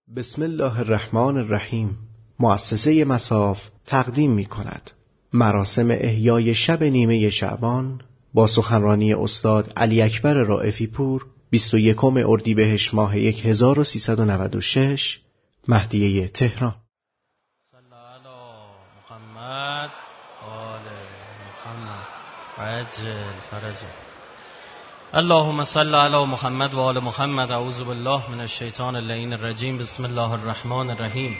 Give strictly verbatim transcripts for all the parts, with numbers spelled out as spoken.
بسم الله الرحمن الرحیم. مؤسسه مصاف تقدیم می کند مراسم احیای شب نیمه شعبان با سخنرانی استاد علی اکبر رائفی پور بیست و یکم اردیبهشت ماه هزار و سیصد و نود و شش مهدیه تهران. صلی علی محمد آل محمد عجل فرجه. اللهم صل علی محمد و آل محمد. اعوذ بالله من الشیطان اللعین الرجیم. بسم الله الرحمن الرحیم.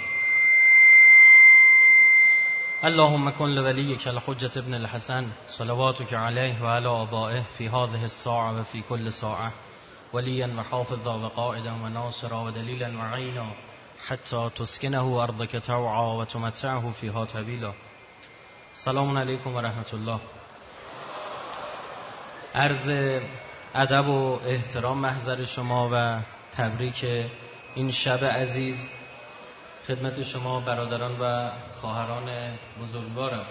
اللهم کن لولیک الحجة ابن الحسن صلواتک علیه و علی آبائه فی هذه الساعة و فی کل ساعة ولیا و حافظا و قائدا و ناصرا و دلیلا و عینا حتی تسکنه ارضک طوعا و تمتعه فیها طویلا. سلام علیکم و رحمت الله. عرض ادب و احترام محضر شما و تبریک این شب عزیز خدمت شما برادران و خواهران بزرگوارم.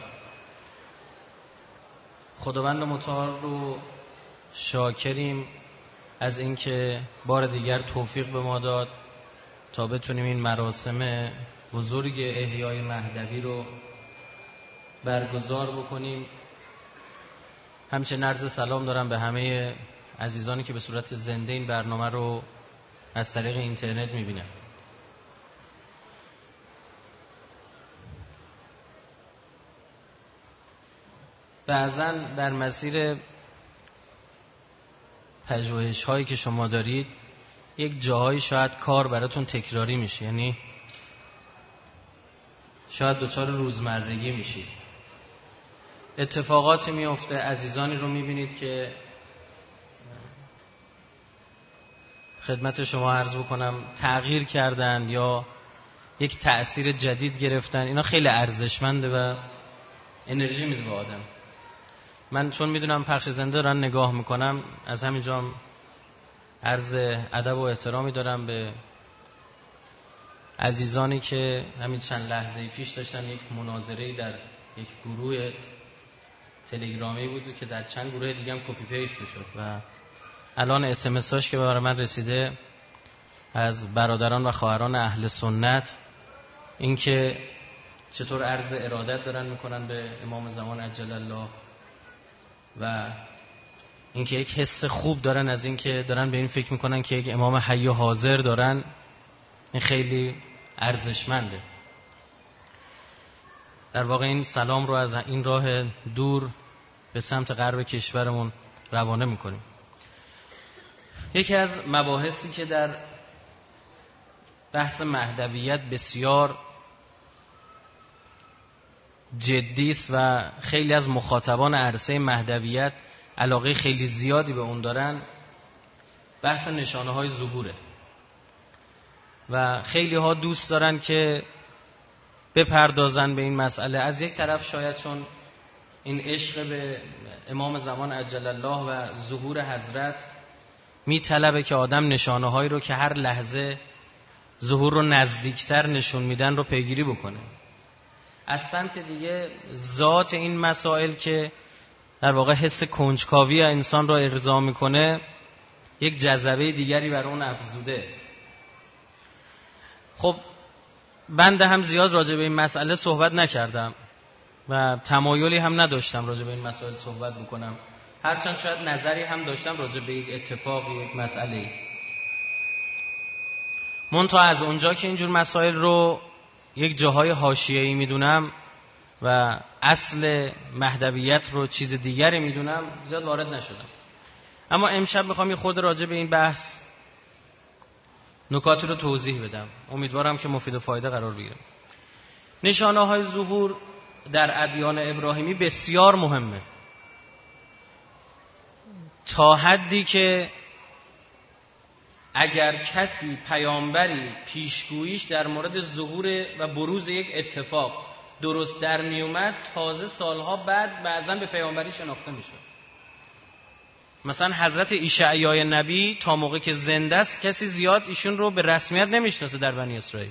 خداوند متعال رو شاکریم از اینکه بار دیگر توفیق به ما داد تا بتونیم این مراسم بزرگ احیای مهدوی رو برگزار بکنیم. همچنین عرض سلام دارم به همه عزیزانی که به صورت زنده این برنامه رو از طریق اینترنت میبینن. بعضا در مسیر پژوهش هایی که شما دارید یک جاهایی شاید کار براتون تکراری میشه، یعنی شاید دچار روزمرگی میشید. اتفاقاتی میفته، عزیزانی رو میبینید که خدمت شما عرض بکنم تغییر کردن یا یک تأثیر جدید گرفتن. اینا خیلی ارزشمنده و انرژی میده به آدم. من چون میدونم پخش زنده دارن نگاه میکنم، از همینجا عرض ادب و احترامی دارم به عزیزانی که همین چند لحظه پیش داشتن یک مناظره‌ای در یک گروه تلگرامی بود که در چند گروه دیگه هم کپی پیست شد و الان اس ام اس هاش که برای من رسیده از برادران و خواهران اهل سنت، این که چطور عرض ارادت دارن میکنن به امام زمان عجل الله و اینکه یک حس خوب دارن از اینکه دارن به این فکر میکنن که یک امام حی و حاضر دارن، این خیلی ارزشمنده. در واقع این سلام رو از این راه دور به سمت غرب کشورمون روانه میکنیم. یکی از مباحثی که در بحث مهدویت بسیار جدی است و خیلی از مخاطبان عرصه مهدویت علاقه خیلی زیادی به اون دارن، بحث نشانه های ظهوره و خیلی ها دوست دارن که بپردازن به این مسئله. از یک طرف شاید چون این عشق به امام زمان عجل الله و ظهور حضرت می طلبه که آدم نشانه هایی رو که هر لحظه ظهور رو نزدیکتر نشون میدن رو پیگیری بکنه. از سمت دیگه ذات این مسائل که در واقع حس کنجکاوی انسان رو ارضا میکنه یک جذبه دیگری بر اون افزوده. خب بنده هم زیاد راجع به این مسئله صحبت نکردم و تمایلی هم نداشتم راجع به این مسائل صحبت بکنم، هرچند شاید نظری هم داشتم راجع به یک اتفاق، یک مسئله. منتها از اونجا که اینجور مسائل رو یک جاهای حاشیه‌ای میدونم و اصل مهدویت رو چیز دیگری میدونم زیاد وارد نشدم. اما امشب میخوام یه خود راجع به این بحث نکاتی رو توضیح بدم، امیدوارم که مفید و فایده قرار بگیره. نشانه های ظهور در ادیان ابراهیمی بسیار مهمه، تا حدی که اگر کسی پیامبری پیشگوییش در مورد ظهور و بروز یک اتفاق درست در می اومد، تازه سالها بعد بعضا به پیامبری شناخته می شد. مثلا حضرت اشعیا نبی تا موقع که زنده است کسی زیاد ایشون رو به رسمیت نمیشناسه در بنی اسرائیل.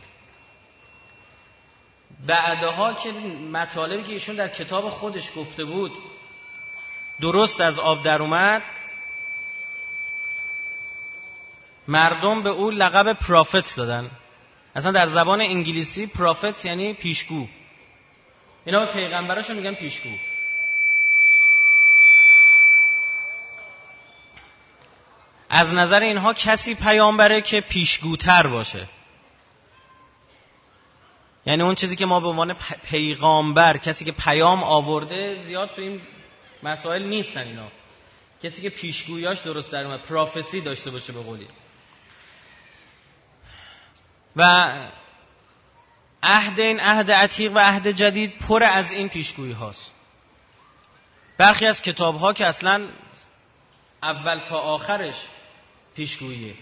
بعدها که مطالبی که ایشون در کتاب خودش گفته بود درست از آب در اومد، مردم به او لقب پرافت دادن، اصلا در زبان انگلیسی پروفت یعنی پیشگو. اینا به پیغمبراشون میگن پیشگو. از نظر اینها کسی پیامبره که پیشگوتر باشه. یعنی اون چیزی که ما به عنوان پیغامبر، کسی که پیام آورده، زیاد تو این مسائل نیستن اینا. کسی که پیشگویاش درست در اومد، پروفسی داشته باشه به قولی. و عهد این عهد عتیق و عهد جدید پر از این پیشگویی هاست. برخی از کتاب ها که اصلا اول تا آخرش پیشگوییه.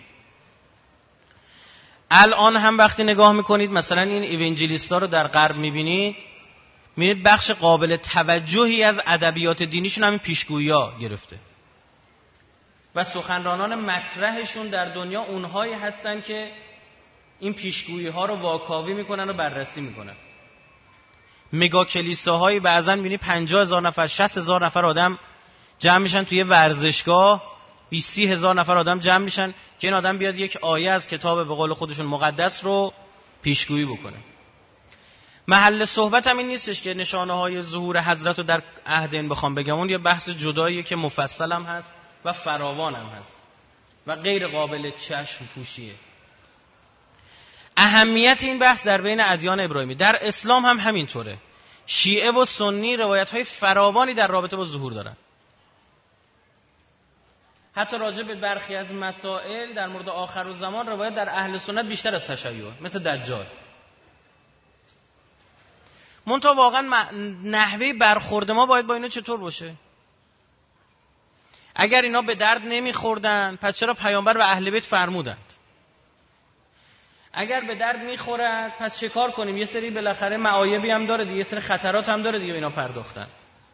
الان هم وقتی نگاه میکنید مثلا این ایوانجلیست ها رو در غرب میبینید، میبینید بخش قابل توجهی از ادبیات دینیشون همین پیشگویی ها گرفته و سخنرانان مطرحشون در دنیا اونهایی هستن که این پیشگویی ها رو واکاوی میکنن و بررسی میکنن. مگا کلیساهایی بعضن میبینی پنجاه هزار نفر، شصت هزار نفر آدم جمع میشن توی ورزشگاه، بیست هزار نفر آدم جمع میشن که این آدم بیاد یک آیه از کتاب به قول خودشون مقدس رو پیشگویی بکنه. محل صحبت هم این نیستش که نشانه های ظهور حضرت رو در عهد این بخوام بگم، اون یه بحث جداییه که مفصل هم هست و فراوان هم هست و غیر قابل چشم پوشیه. اهمیت این بحث در بین ادیان ابراهیمی، در اسلام هم همینطوره. شیعه و سنی روایت های فراوانی در رابطه با ظهور دارن. حتی راجع به برخی از مسائل در مورد آخرالزمان روایت در اهل سنت بیشتر از تشیع، مثل دجال. منتها واقعا نحوه برخورد ما باید با اینا چطور باشه؟ اگر اینا به درد نمیخوردن پس چرا پیامبر و اهل بیت فرمودند؟ اگر به درد میخورد پس چه کار کنیم؟ یه سری بالاخره معایبی هم داره دیگه، یه سری خطرات هم داره دیگه، اینا پرداختن.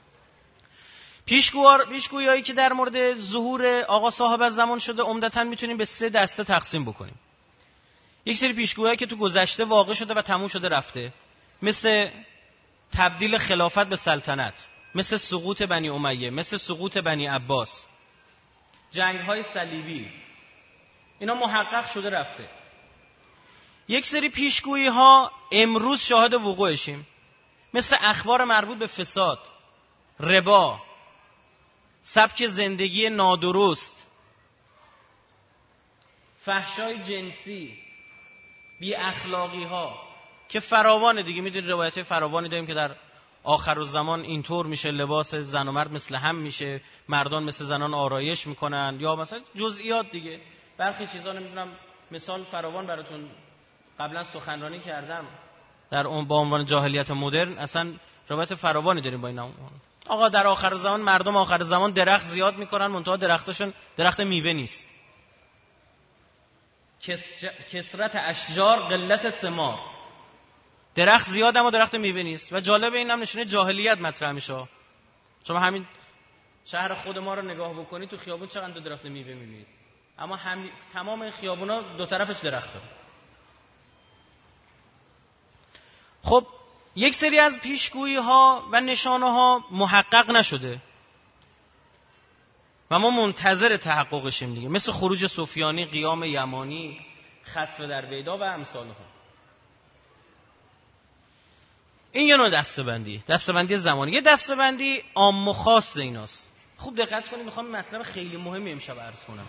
پیشگویایی که در مورد ظهور آقا صاحب الزمان شده عمدتاً میتونیم به سه دسته تقسیم بکنیم. یک سری پیشگویایی که تو گذشته واقع شده و تموم شده رفته، مثل تبدیل خلافت به سلطنت، مثل سقوط بنی امیه، مثل سقوط بنی عباس، جنگ‌های صلیبی، اینا محقق شده رفته. یک سری پیشگویی ها امروز شاهد وقوعشیم، مثل اخبار مربوط به فساد، ربا، سبک زندگی نادرست، فحشای جنسی، بی اخلاقی ها که فراوانه دیگه. میدونید روایت فراوانی داریم که در آخرالزمان اینطور میشه، لباس زن و مرد مثل هم میشه، مردان مثل زنان آرایش میکنن، یا مثلا جزئیات دیگه. برخی چیزا نمیدونم، مثال فراوان براتون قبلا سخنرانی کردم در اون با عنوان جاهلیت مدرن. اصلا روایت فراوانی داریم با اینا. آقا در آخر زمان مردم آخر زمان درخت زیاد میکنن، منتها درختشون درخت میوه نیست. کثرت اشجار قلت ثمار، درخت زیاد اما درخت میوه نیست. و جالب این هم نشونه جاهلیت مطرح میشه. شما همین شهر خود ما رو نگاه بکنید، تو خیابون چقدر درخت میوه میبینید، اما هم... تمام خیابونا دو طرفش درخت داره. خب یک سری از پیشگویی ها و نشانه ها محقق نشده و ما منتظر تحققشیم دیگه، مثل خروج سفیانی، قیام یمانی، خسف در بیدا و امثال ها. این یه نوع دسته‌بندی، دسته‌بندی زمانی. یه دسته‌بندی عام و خاص ایناست. خوب دقت کنید، میخوام مطلب خیلی مهمی امشب عرض کنم.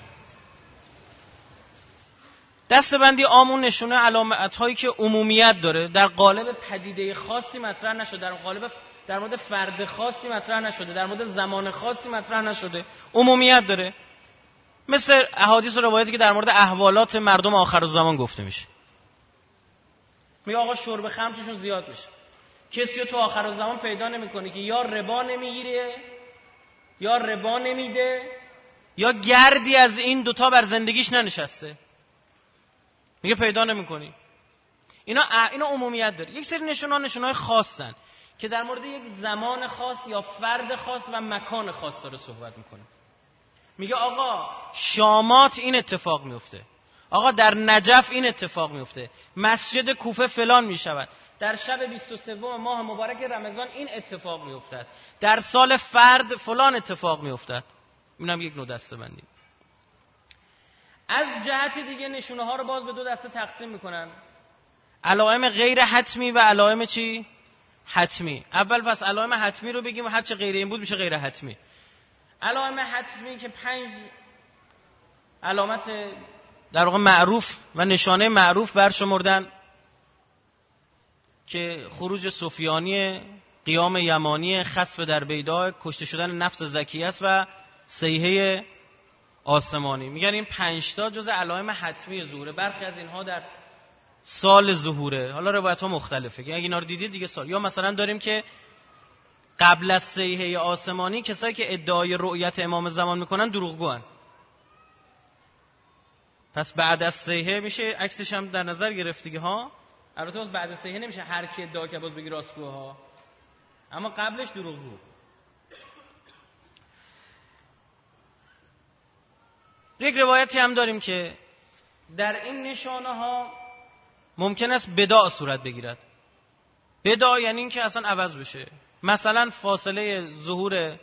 دسته‌بندی عامون نشونه علامت‌هایی که عمومیت داره، در قالب پدیده خاصی مطرح نشده، در قالب در مورد فرد خاصی مطرح نشده، در مورد زمان خاصی مطرح نشده، عمومیت داره. مثل احادیث و روایاتی که در مورد احوالات مردم آخرالزمان گفته میشه. میگه آقا شرب خمر توشون زیاد میشه. کسی رو تو آخرالزمان پیدا نمی‌کنی که یا ربا نمیگیره، یا ربا نمیده، یا گردی از این دوتا بر زندگیش ننشسته. میگه پیدا نمی‌کنی. اینا اینا عمومیت داره. یک سری نشون‌ها نشون‌های خاصن که در مورد یک زمان خاص یا فرد خاص و مکان خاص داره صحبت میکنه. میگه آقا شامات این اتفاق میفته، آقا در نجف این اتفاق میفته، مسجد کوفه فلان میشود، در شب بیست و سوم ماه مبارک رمضان این اتفاق میافتد، در سال فرد فلان اتفاق میافتد. اینم یک نوع دسته‌بندی. از جهت دیگه نشونه ها رو باز به دو دسته تقسیم میکنن. علائم غیر حتمی و علائم چی؟ حتمی. اول پس علائم حتمی رو بگیم و هر چه غیر این بود میشه غیر حتمی. علائم حتمی که پنج علامت در واقع معروف و نشانه معروف برشمردن که خروج سفیانی، قیام یمانی، خسف در بیضا، کشته شدن نفس زکیه است و صیحه آسمانی. میگن این پنج تا جزء علائم حتمی ظهوره. برخی از اینها در سال ظهوره. حالا روایت ها مختلفه که اگه اینا رو دیدید دیگه سال. یا مثلا داریم که قبل از صیحه آسمانی کسایی که ادعای رؤیت امام زمان میکنن دروغگوان. پس بعد از صیحه میشه عکسش هم در نظر گرفت دیگه ها. البته باز بعد از صیحه نمیشه هر کی ادعا که باز بگی راستگو ها، اما قبلش دروغگو. یک روایتی هم داریم که در این نشانه ها ممکن است بداع صورت بگیرد. بداع یعنی این که اصلا عوض بشه. مثلا فاصله ظهور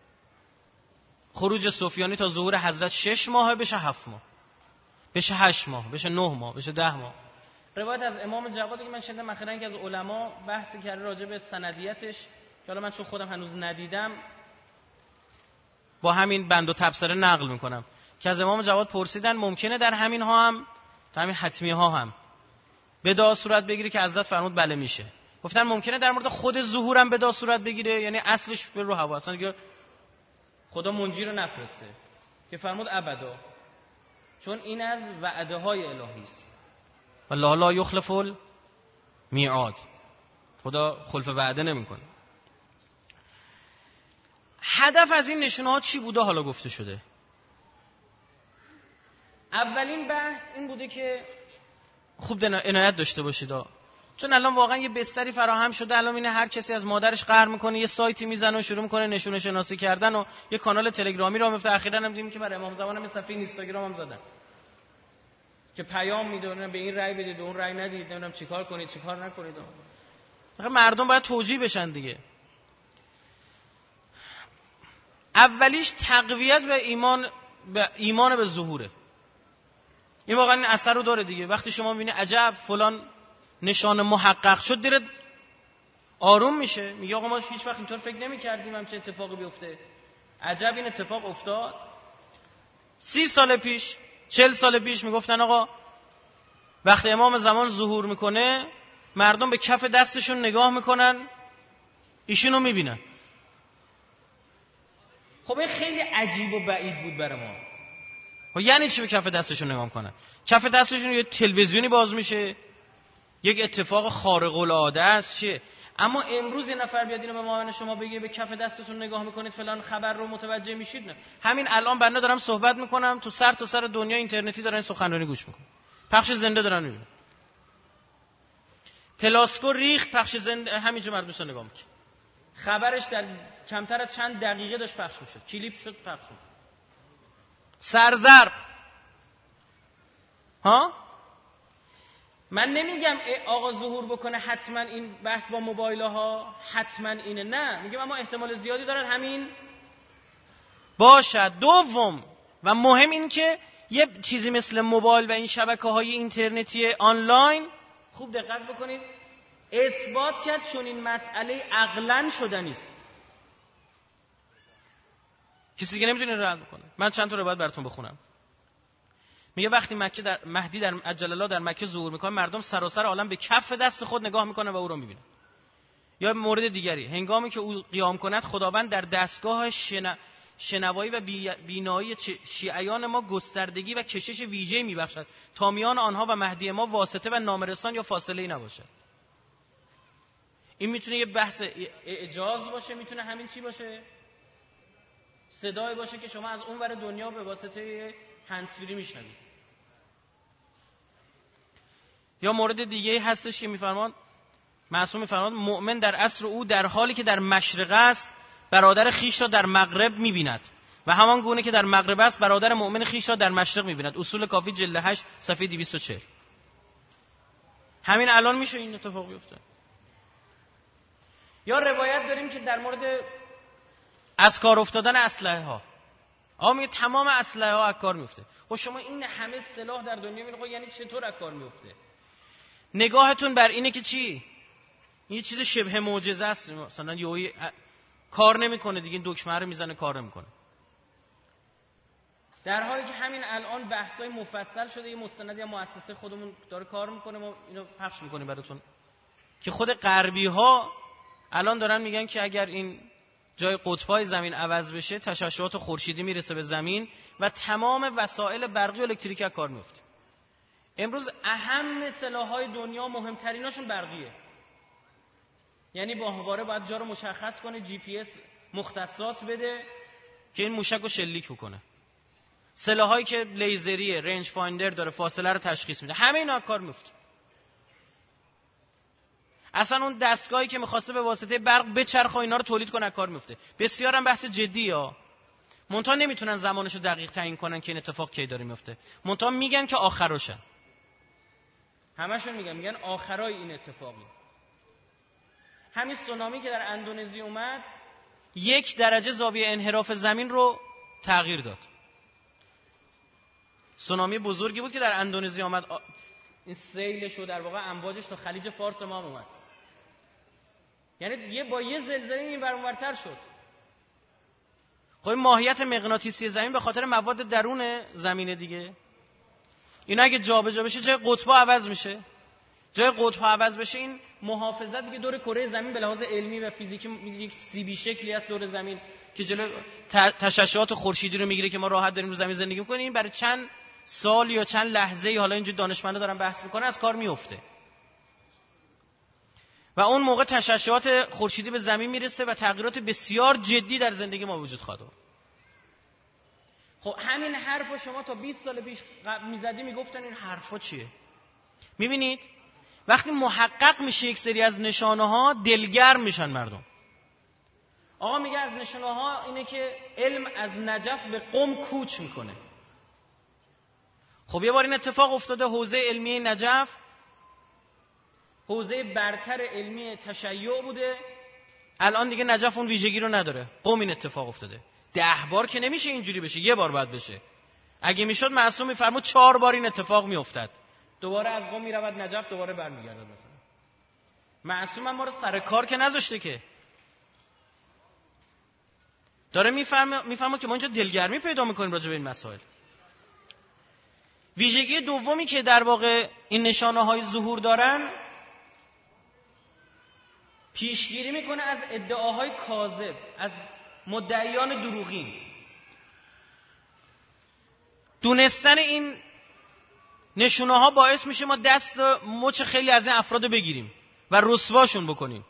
خروج سفیانی تا ظهور حضرت شش ماه بشه هفت ماه، بشه هشت ماه، بشه نه ماه، بشه ده ماه. روایت از امام جوادی که من شنیدم اخیراً که از علما بحثی کرده راجع به سندیتش، که حالا من چون خودم هنوز ندیدم با همین بند و تبصره نقل میکنم که از امام جواد پرسیدن ممکنه در همین ها هم، در همین حتمی ها هم بداع صورت بگیره که حضرت فرمود بله میشه. گفتن ممکنه در مورد خود ظهور هم بداع صورت بگیره، یعنی اصلش به رو هوا، اصلا دیگه خدا منجی رو نفرسته، که فرمود ابدا، چون این از وعده های الهی است. والله لا یخلف المیعاد، خدا خلف وعده نمیکنه. هدف از این نشونه ها چی بوده حالا گفته شده. اولین بحث این بوده که خوب عنایت داشته باشید ها. چون الان واقعا یه بستری فراهم شده، الان اینه هر کسی از مادرش قهر میکنه، یه سایتی میزنه و شروع میکنه نشونه شناسی کردن و یه کانال تلگرامی راه میفته. اخیراً هم دیدیم که برای امام زمان هم صفحه اینستاگرام هم زدن که پیام میدونن به این رأی بدید، به اون رأی ندید، نمیدونم چیکار کنید چیکار نکنید. آخه مردم باید توجیه بشن دیگه. اولیش تقویت به ایمان، به ایمان به ظهوره. این واقعا این اثر رو داره دیگه. وقتی شما میبینی عجب فلان نشان محقق شد، دیره آروم میشه، میگه آقا ما هیچ وقت اینطور فکر نمی‌کردیم همچین اتفاقی بیفته، عجب این اتفاق افتاد. سی سال پیش، چل سال پیش میگفتن آقا وقتی امام زمان ظهور میکنه مردم به کف دستشون نگاه میکنن ایشونو میبینن. خب این خیلی عجیب و بعید بود برای ما. و یعنی چی به کف دستشون نگاه میکنن؟ کف دستشون یه تلویزیونی باز میشه، یک اتفاق خارق العاده است چیه؟ اما امروز یه نفر بیاد اینو به ما شما بگه به کف دستتون نگاه میکنید فلان خبر رو متوجه میشید، نه. همین الان بنده دارم صحبت میکنم، تو سر تا سر دنیا اینترنتی دارن سخنرانی گوش میکنن، پخش زنده دارن میبینن. پلاسکو ریخت، پخش زنده همینجا مردم داشتن نگاه میکنن. خبرش در کمتر از چند دقیقه داشت پخش میشد، کلیپ شد پخش شد. سرزر ها، من نمیگم آقا ظهور بکنه حتما این بحث با موبایل ها حتما اینه، نه، میگم اما احتمال زیادی داره همین باشد. دوم و مهم این که یه چیزی مثل موبایل و این شبکه های اینترنتی آنلاین، خوب دقت بکنید، اثبات کرد چون این مسئله عقلاً شدنی است. کسی دیگه نمیتونه رد بکنه. من چند تا روایت براتون بخونم. میگه وقتی مکه در مهدی در عجل الله در مکه ظهور میکنه، مردم سراسر عالم به کف دست خود نگاه میکنن و او را میبینن. یا مورد دیگری، هنگامی که او قیام کند خداوند در دستگاه شن... شنوایی و بی... بینایی شیعیان ما گستردگی و کشش ویژه‌ای میبخشد تا میان آنها و مهدی ما واسطه و نامرسان یا فاصله‌ای نباشد. این میتونه یه بحث اعجاز باشه، میتونه همین چی باشه، صدایی باشه که شما از اون ور دنیا به واسطه هندزفری میشنوید. یا مورد دیگه هستش که میفرمان معصوم میفرمان مؤمن در عصر او در حالی که در مشرق است برادر خیش را در مغرب میبیند و همان گونه که در مغرب است برادر مؤمن خیش را در مشرق میبیند. اصول کافی جلد هشت صفحه دویست و چهل. همین الان میشه این اتفاق بیفته. یا روایت داریم که در مورد از کار افتادن اسلحه ها، آقا میگه تمام اسلحه ها از کار میفته. خب شما این همه سلاح در دنیا میبینید، خب یعنی چطور از کار میفته؟ نگاهتون بر اینه که چی؟ این چیز شبه معجزه است، مثلا یهویی کار نمیکنه دیگه، این دکمه رو میزنه کار نمیکنه. در حالی که همین الان بحث‌های مفصل شده، یه مستندی از مؤسسه خودمون داره کار میکنه، ما اینو پخش میکنیم براتون که خود غربی‌ها الان دارن میگن که اگر این جای قطب‌های زمین عوض بشه، تشعشعات خورشیدی میرسه به زمین و تمام وسایل برقی و الکتریکی از کار میفته. امروز اهم سلاح‌های دنیا مهمتریناشون برقیه. یعنی باهواره باید جا رو مشخص کنه، جی پی اس مختصات بده که این موشک رو شلیک بکنه. سلاحایی که لیزریه، رنج فایندر داره، فاصله رو تشخیص میده، همه اینا کار میفته. اصلا اون دستگاهی که میخواسته به واسطه برق بچرخه اینا رو تولید کنه کار میفته. بسیار هم بحث جدیه ها. منتها نمیتونن زمانشو دقیق تعیین کنن که این اتفاق کی داره میفته. منتها میگن که آخرشه. همشون میگن میگن آخرای این اتفاقی. همین سونامی که در اندونزی اومد یک درجه زاویه انحراف زمین رو تغییر داد. سونامی بزرگی بود که در اندونزی اومد، این سیلش و در واقع امواجش تا خلیج فارس ما اومد. یعنی یه با یه زلزله این ور اونورتر شد. خب ماهیت مغناطیسی زمین به خاطر مواد درون زمینه دیگه. اینا اگه جابجا بشه جای قطب‌ها عوض میشه. جای قطب‌ها عوض بشه این محافظت دیگه دور کره زمین به لحاظ علمی و فیزیکی یک سیبی شکلی است دور زمین که جلو تشعشعات خورشیدی رو میگیره که ما راحت داریم رو زمین زندگی می‌کنیم. برای چند سال یا چند لحظه، حالا اینجا دانشمندا دارن بحث میکنن، از کار میفته و اون موقع تشعشعات خورشیدی به زمین میرسه و تغییرات بسیار جدی در زندگی ما وجود خواهد آورد. خب همین حرفو شما تا بیست سال پیش میزدی میگفتن این حرفا چیه؟ میبینید وقتی محقق میشه یک سری از نشانه ها دلگرم میشن مردم. آقا میگه از نشانه ها اینه که علم از نجف به قم کوچ میکنه. خب یه بار این اتفاق افتاده، حوزه علمی نجف حوزه برتر علمی تشیع بوده، الان دیگه نجف اون ویژگی رو نداره. قم این اتفاق افتاده. ده بار که نمیشه اینجوری بشه، یه بار باید بشه. اگه میشد معصوم میفرمود چهار بار این اتفاق میافتاد. دوباره از قم میرود نجف، دوباره برمیگرده. مثلا معصوم هم ما رو سر کار که نذاشته که داره میفهمه میفهمه که ما اینجا دلگرمی پیدا میکنیم راجع به این مسائل. ویژگی دومی که در واقع این نشانه های ظهور دارن، پیشگیری میکنه از ادعاهای کاذب، از مدعیان دروغین. دونستن این نشونه ها باعث میشه ما دست مچ خیلی از این افراد بگیریم و رسواشون بکنیم.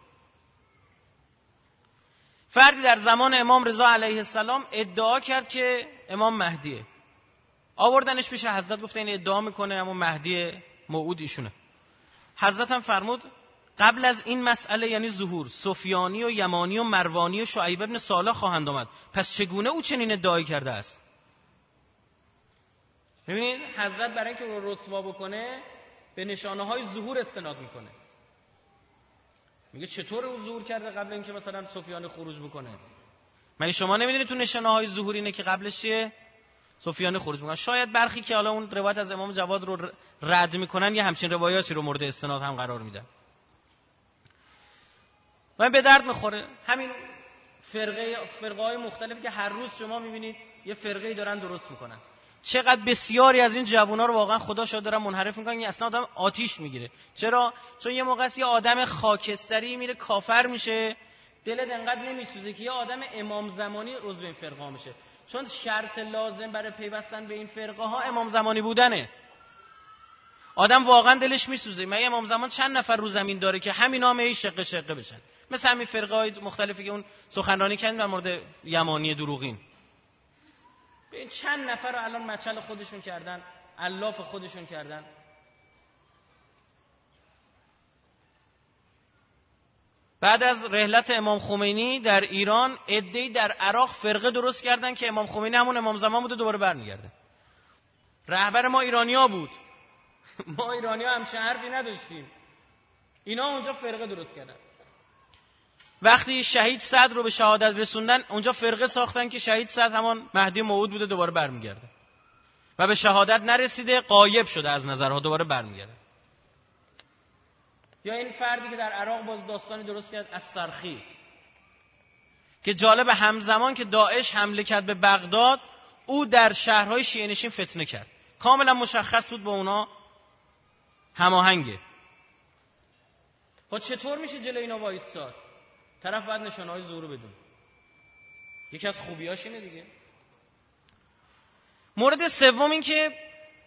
فردی در زمان امام رضا علیه السلام ادعا کرد که امام مهدیه. آوردنش پیش حضرت، گفته این ادعا میکنه اما مهدی موعود ایشونه. حضرت هم فرمود قبل از این مسئله یعنی ظهور سفیانی و یمانی و مروانی و شعیب ابن صالح خواهند آمد، پس چگونه او چنین ادعایی کرده است؟ ببینید حضرت برای اینکه رو رسوا بکنه به نشانه های ظهور استناد میکنه. میگه چطور او ظهور کرده قبل اینکه مثلا سفیانی خروج بکنه؟ مگه شما نمیدونید تو نشانه های ظهور اینه که قبلش چیه؟ سفیانی خروج میکنن. شاید برخی که حالا اون روایت از امام جواد رو رد میکنن یه همچین روایاتی رو مورد استناد هم قرار میدن. و به درد میخوره. همین فرقه فرقه های مختلفی که هر روز شما میبینید یه فرقه‌ای دارن درست میکنن. چقدر بسیاری از این جوونا رو واقعا خدا شاید دارن منحرف میکنن. این اصلا آدم آتیش میگیره. چرا؟ چون یه موقع یه آدم خاکستری میره کافر میشه، دلت انقدر نمیسوزه که یه آدم امام زمانی عضو این فرقه میشه. چون شرط لازم برای پیوستن به این فرقه ها امام زمانی بودنه. آدم واقعا دلش میسوزه. مگه امام زمان چند نفر رو زمین داره که همینا هم شقه شقه بشن؟ مثل همین فرقه های مختلفی که اون سخنرانی کردن در مورد یمانی دروغین. این چند نفر رو الان مچل خودشون کردن، الاف خودشون کردن. بعد از رحلت امام خمینی در ایران عده‌ای در عراق فرقه درست کردن که امام خمینی همون امام زمان بوده، دوباره برمیگرده. رهبر ما ایرانیا بود. ما ایرانیا همچین حرفی نداشتیم. اینا اونجا فرقه درست کردن. وقتی شهید صدر رو به شهادت رسوندن اونجا فرقه ساختن که شهید صدر همان مهدی موعود بوده، دوباره برمیگرده. و به شهادت نرسیده، غایب شده از نظرها، دوباره برمیگرده. یا این فردی که در عراق باز داستانی درست کرد از سرخی که جالب، همزمان که داعش حمله کرد به بغداد او در شهرهای شیعه نشین فتنه کرد. کاملا مشخص بود با اونا هماهنگه. خب چطور میشه جلوی اینا وایستاد؟ طرف باید نشانه‌های ظهور بدون. یکی از خوبیاش اینه دیگه. مورد سوم این که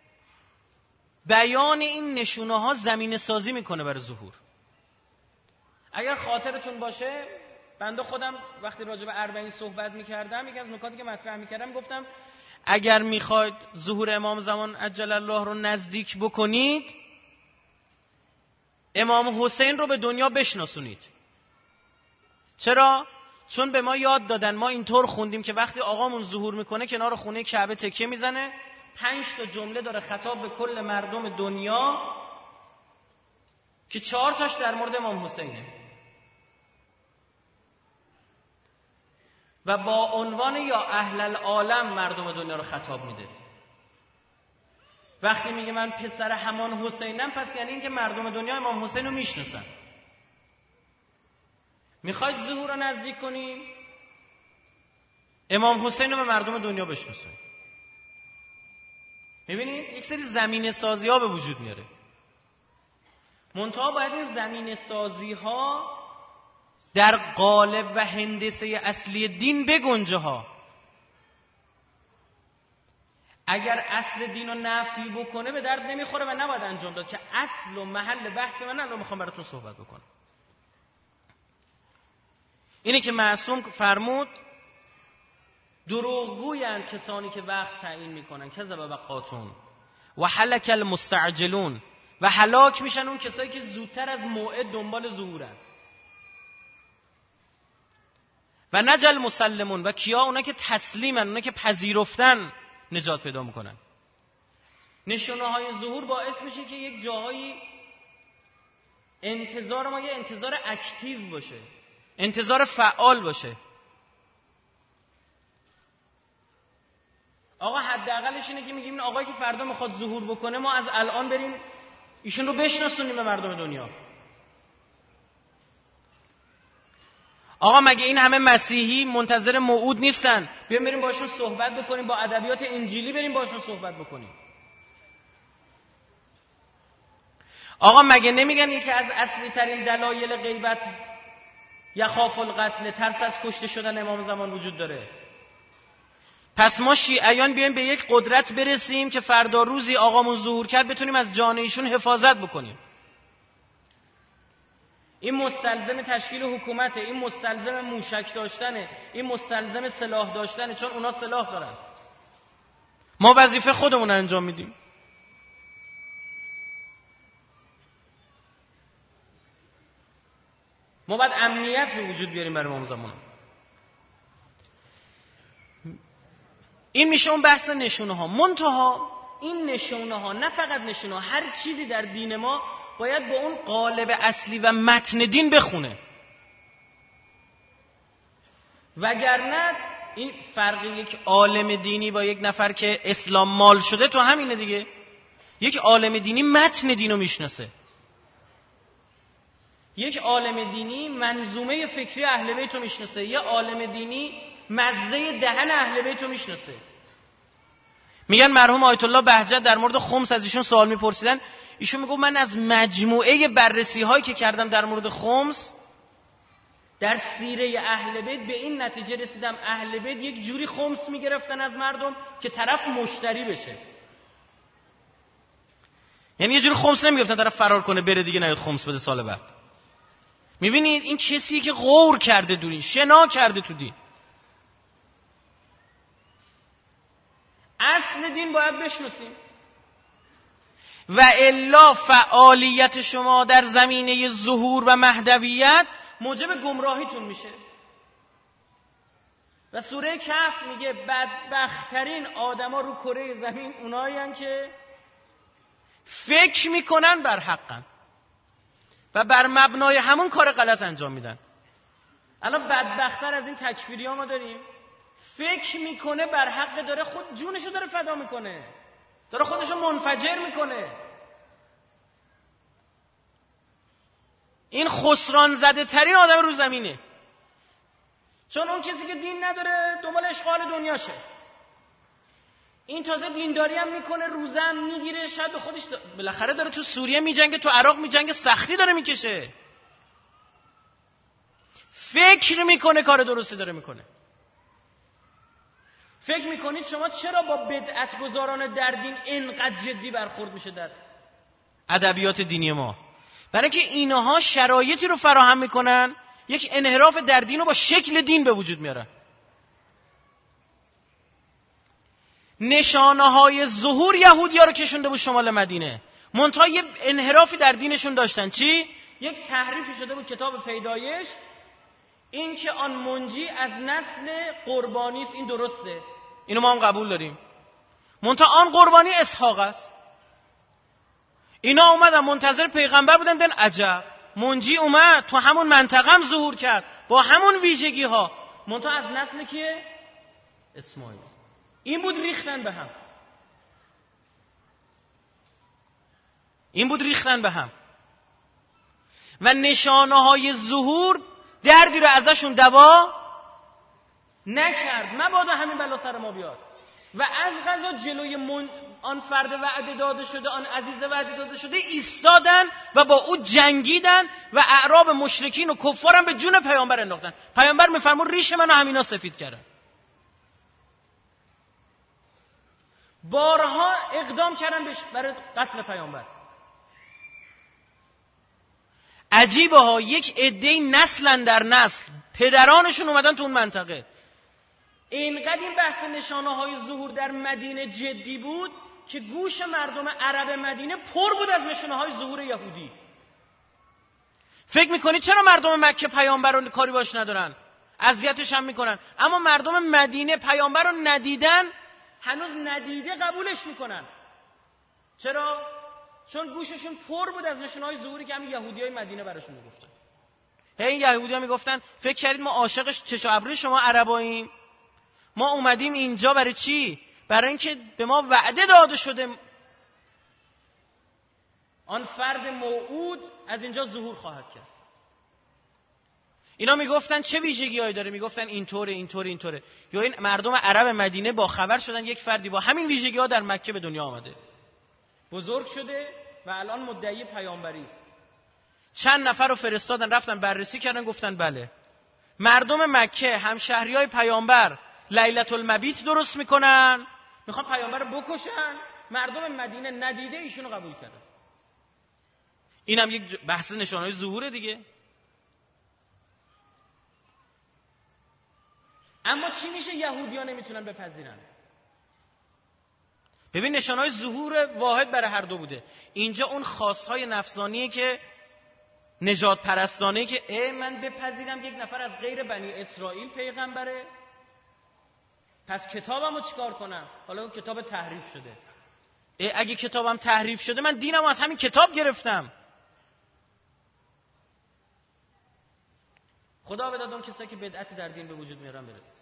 بیان این نشونه ها زمینه سازی میکنه برای ظهور. اگر خاطرتون باشه بنده خودم وقتی راجع به اربعین صحبت میکردم، یکی از نکاتی که مطرح میکردم گفتم اگر میخواید ظهور امام زمان عجل الله رو نزدیک بکنید، امام حسین رو به دنیا بشناسونید. چرا؟ چون به ما یاد دادن، ما اینطور خوندیم که وقتی آقامون ظهور میکنه کنار خونه کعبه تکیه میزنه، پنج تا جمله داره خطاب به کل مردم دنیا که چهار تاش در مورد امام حسینه و با عنوان یا اهل العالم مردم دنیا رو خطاب میده. وقتی میگه من پسر همان حسینم، پس یعنی این که مردم دنیا امام حسین رو میشناسن. میخواید ظهور رو نزدیک کنیم، امام حسین رو به مردم دنیا بشناسونید. میبینید یک سری زمینه سازی ها به وجود میاره. منتها باید این زمینه سازی ها در قالب و هندسه اصلی دین بگنجه ها. اگر اصل دین رو نفی بکنه به درد نمیخوره و نباید انجام داد، که اصل و محل بحث من الان میخوام براتون صحبت بکنم. اینه که معصوم فرمود دروغگویند کسانی که وقت تعیین میکنن، کذب وقاتون و هلک المستعجلون، و هلاک میشن اون کسایی که زودتر از موعد دنبال ظهورن. و نجل مسلمون، و کیا؟ اونا که تسلیمن، اونا که پذیرفتن نجات پیدا میکنن. نشونه های ظهور باعث میشه که یک جاهایی انتظار ما یه انتظار اکتیو باشه، انتظار فعال باشه. آقا حداقلش اینه که میگیم این آقایی که فردا میخواد ظهور بکنه ما از الان بریم ایشون رو بشناسونیم به مردم دنیا. آقا مگه این همه مسیحی منتظر موعود نیستن؟ بیایم بریم باشون صحبت بکنیم، با ادبیات انجیلی بریم باشون صحبت بکنیم. آقا مگه نمیگن یکی از اصلی ترین دلایل غیبت یخاف القتل، ترس از کشته شدن امام زمان وجود داره؟ پس ما شیعیان بیایم به یک قدرت برسیم که فردا روزی آقامون ظهور کرد بتونیم از جان ایشون حفاظت بکنیم. این مستلزم تشکیل حکومته، این مستلزم موشک داشتنه، این مستلزم سلاح داشتنه، چون اونا سلاح دارن. ما وظیفه خودمون انجام میدیم. ما باید امنیت به وجود بیاریم برای امام زمان. این میشه اون بحث نشونه ها. منتها این نشونه ها، نه فقط نشونه ها، هر چیزی در دین ما باید با اون قالب اصلی و متن دین بخونه، وگرنه این فرق یک عالم دینی با یک نفر که اسلام مال شده تو همینه دیگه. یک عالم دینی متن دینو میشناسه، یک عالم دینی منظومه فکری اهل بیت رو میشناسه، یک عالم دینی مزه دهن اهل بیت رو میشناسه. میگن مرحوم آیت الله بهجت در مورد خمس از ایشون سوال میپرسیدن، ایشون میگه من از مجموعه بررسی هایی که کردم در مورد خمس در سیره اهل بیت به این نتیجه رسیدم اهل بیت یک جوری خمس میگرفتن از مردم که طرف مشتری بشه. یعنی یه جوری خمس نمیگرفتن طرف فرار کنه بره دیگه نیاد خمس بده سال بعد. میبینید این کسی که غور کرده دورین، شنا کرده تو دین. اصل دین باید بشناسیم، و الا فعالیت شما در زمینه ظهور و مهدویت موجب گمراهیتون میشه. و سوره کهف میگه بدبختترین آدما رو کره زمین اونایین که فکر میکنن بر حقن و بر مبنای همون کار غلط انجام میدن. الان بدبختتر از این تکفیری ها ما داریم، فکر میکنه بر حق، داره خود جونشو داره فدا میکنه، داره خودشو منفجر میکنه. این خسران زده ترین آدم رو زمینه. چون اون کسی که دین نداره دنبال اشغال دنیاشه. این تازه دینداری هم میکنه، روزه هم میگیره، شاید به خودش دا... بالاخره داره تو سوریه میجنگه، تو عراق میجنگه، سختی داره میکشه، فکر میکنه کار درستی داره میکنه. فکر میکنید شما چرا با بدعت گذاران در دین اینقدر جدی برخورد میشه در ادبیات دینی ما؟ برای اینکه اینها شرایطی رو فراهم میکنن یک انحراف در دین رو با شکل دین به وجود میارن. نشانه های ظهور یهودیا رو کشونده بود شمال مدینه، منتها یه انحرافی در دینشون داشتن. چی؟ یک تحریفی شده بود کتاب پیدایش، این که آن منجی از نسل قربانی است. این درسته، اینو ما هم قبول داریم، منتها آن قربانی اسحاق است. اینا اومدن منتظر پیغمبر بودن، دن عجب منجی اومد تو همون منطقه هم ظهور کرد با همون ویژگی ها، منتها از نسل که اسماعیل. این بود ریختن به هم، این بود ریختن به هم. و نشانه های ظهور دردی رو ازشون دوا نکرد، مبادا همین بلا سر ما بیاد. و از قضا جلوی من... آن فرد وعده داده شده، آن عزیز وعده داده شده ایستادن و با او جنگیدن و اعراب مشرکین و کفارم به جون پیامبر انداختن. پیامبر میفرمود ریش منو همینا سفید کردن. بارها اقدام کردن برای قتل پیامبر. عجیبه ها، یک عده نسلن در نسل پدرانشون اومدن تو اون منطقه. اینقدر این بحث نشانه های ظهور در مدینه جدی بود که گوش مردم عرب مدینه پر بود از نشانه های ظهور یهودی. فکر میکنید چرا مردم مکه پیامبر رو کاری باش ندارن؟ اذیتش هم میکنن، اما مردم مدینه پیامبر رو ندیدن، هنوز ندیده قبولش میکنن. چرا؟ چون گوششون پر بود از نشانه های ظهوری که همین یهودیای مدینه براشون میگفتن. هی این یهودی‌ها میگفتن فکر کردید ما عاشق چش و ابروی شما عرباییم؟ ما اومدیم اینجا برای چی؟ برای اینکه به ما وعده داده شده آن فرد موعود از اینجا ظهور خواهد کرد. اینا میگفتن چه ویژگی‌هایی داره؟ میگفتن اینطوره اینطوره اینطوره. یا این مردم عرب مدینه با خبر شدن یک فردی با همین ویژگی‌ها در مکه به دنیا آمده، بزرگ شده و الان مدعی پیامبری است. چند نفر رو فرستادن رفتن بررسی کردن، گفتن بله مردم مکه همشهریای پیامبر لیلة المبیت درست میکنن، میخوان پیامبر رو بکشن. مردم مدینه ندیده ایشونو قبول کردن. اینم یک بحث نشانه‌های ظهوره دیگه. اما چی میشه یهودی‌ها نمیتونن بپذیرن؟ ببین نشانه‌های ظهور واحد برای هر دو بوده. اینجا اون خاصهای نفسانیه که نجات پرستانه که ای من بپذیرم یک نفر از غیر بنی اسرائیل پیغمبره، پس کتابمو چیکار کنم؟ حالا اون کتاب تحریف شده. ای اگه کتابم تحریف شده من دینمو از همین کتاب گرفتم. خدا به دادم کسایی که بدعتی در دین به وجود میارن برسه.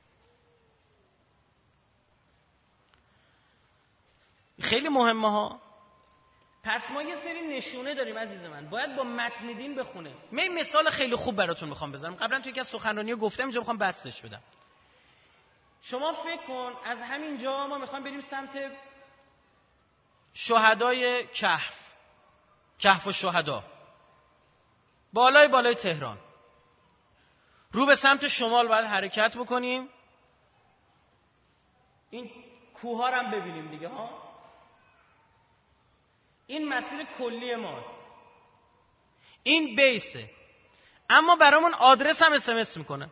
خیلی مهمه ها. پس ما یه سری نشونه داریم عزیز من، باید با متن دین بخونه. من مثال خیلی خوب براتون میخوام بزنم، قبلا توی یکی از سخنرانی‌ها گفتم، اینجا میخوام بسطش بدم. شما فکر کن از همین جا ما میخوایم بریم سمت شهدای کهف، کهف و شهدا، بالای بالای تهران، رو به سمت شمال باید حرکت بکنیم. این کوه ها رو هم ببینیم دیگه ها. این مسیر کلی ما، این بیسه. اما برامون آدرس هم اسمس میکنه.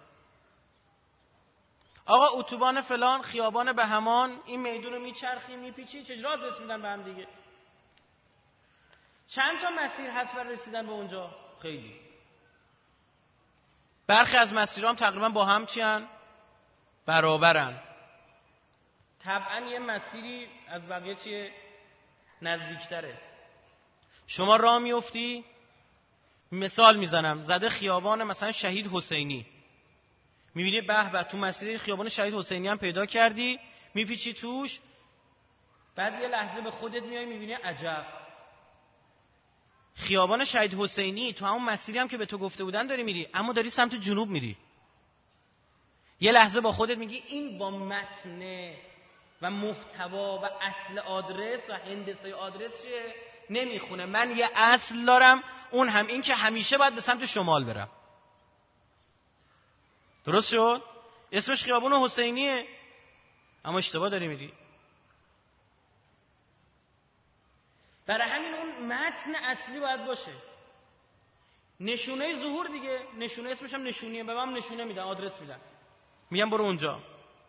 آقا اتوبان فلان، خیابان بهمان، این میدون رو میچرخی میپیچی، چجوری آدرس میدن به هم دیگه؟ چند تا مسیر هست برای رسیدن به اونجا؟ خیلی. برخی از مسیرها هم تقریبا با هم چیان؟ برابرن. طبعا یه مسیری از بقیه چیه؟ نزدیکتره. شما راه میفتی، مثال میزنم، زده خیابان مثلا شهید حسینی، میبینی به به تو مسیر خیابان شهید حسینی هم پیدا کردی، میپیچی توش، بعد یه لحظه به خودت میای میبینی عجب خیابان شهید حسینی تو همون مسیری هم که به تو گفته بودن داری میری، اما داری سمت جنوب میری. یه لحظه با خودت میگی این با متن و محتوا و اصل آدرس و هندسه آدرس چیه؟ نمیخونه. من یه اصل دارم، اون هم این که همیشه باید به سمت شمال برم. درست شد؟ اسمش خیابان حسینیه اما اشتباه داری میری. برای همین اون متن اصلی باید باشه. نشونه ظهور دیگه، نشونه اسمش هم نشونیه، به من نشونه میدن، آدرس میدن، میگم برو اونجا.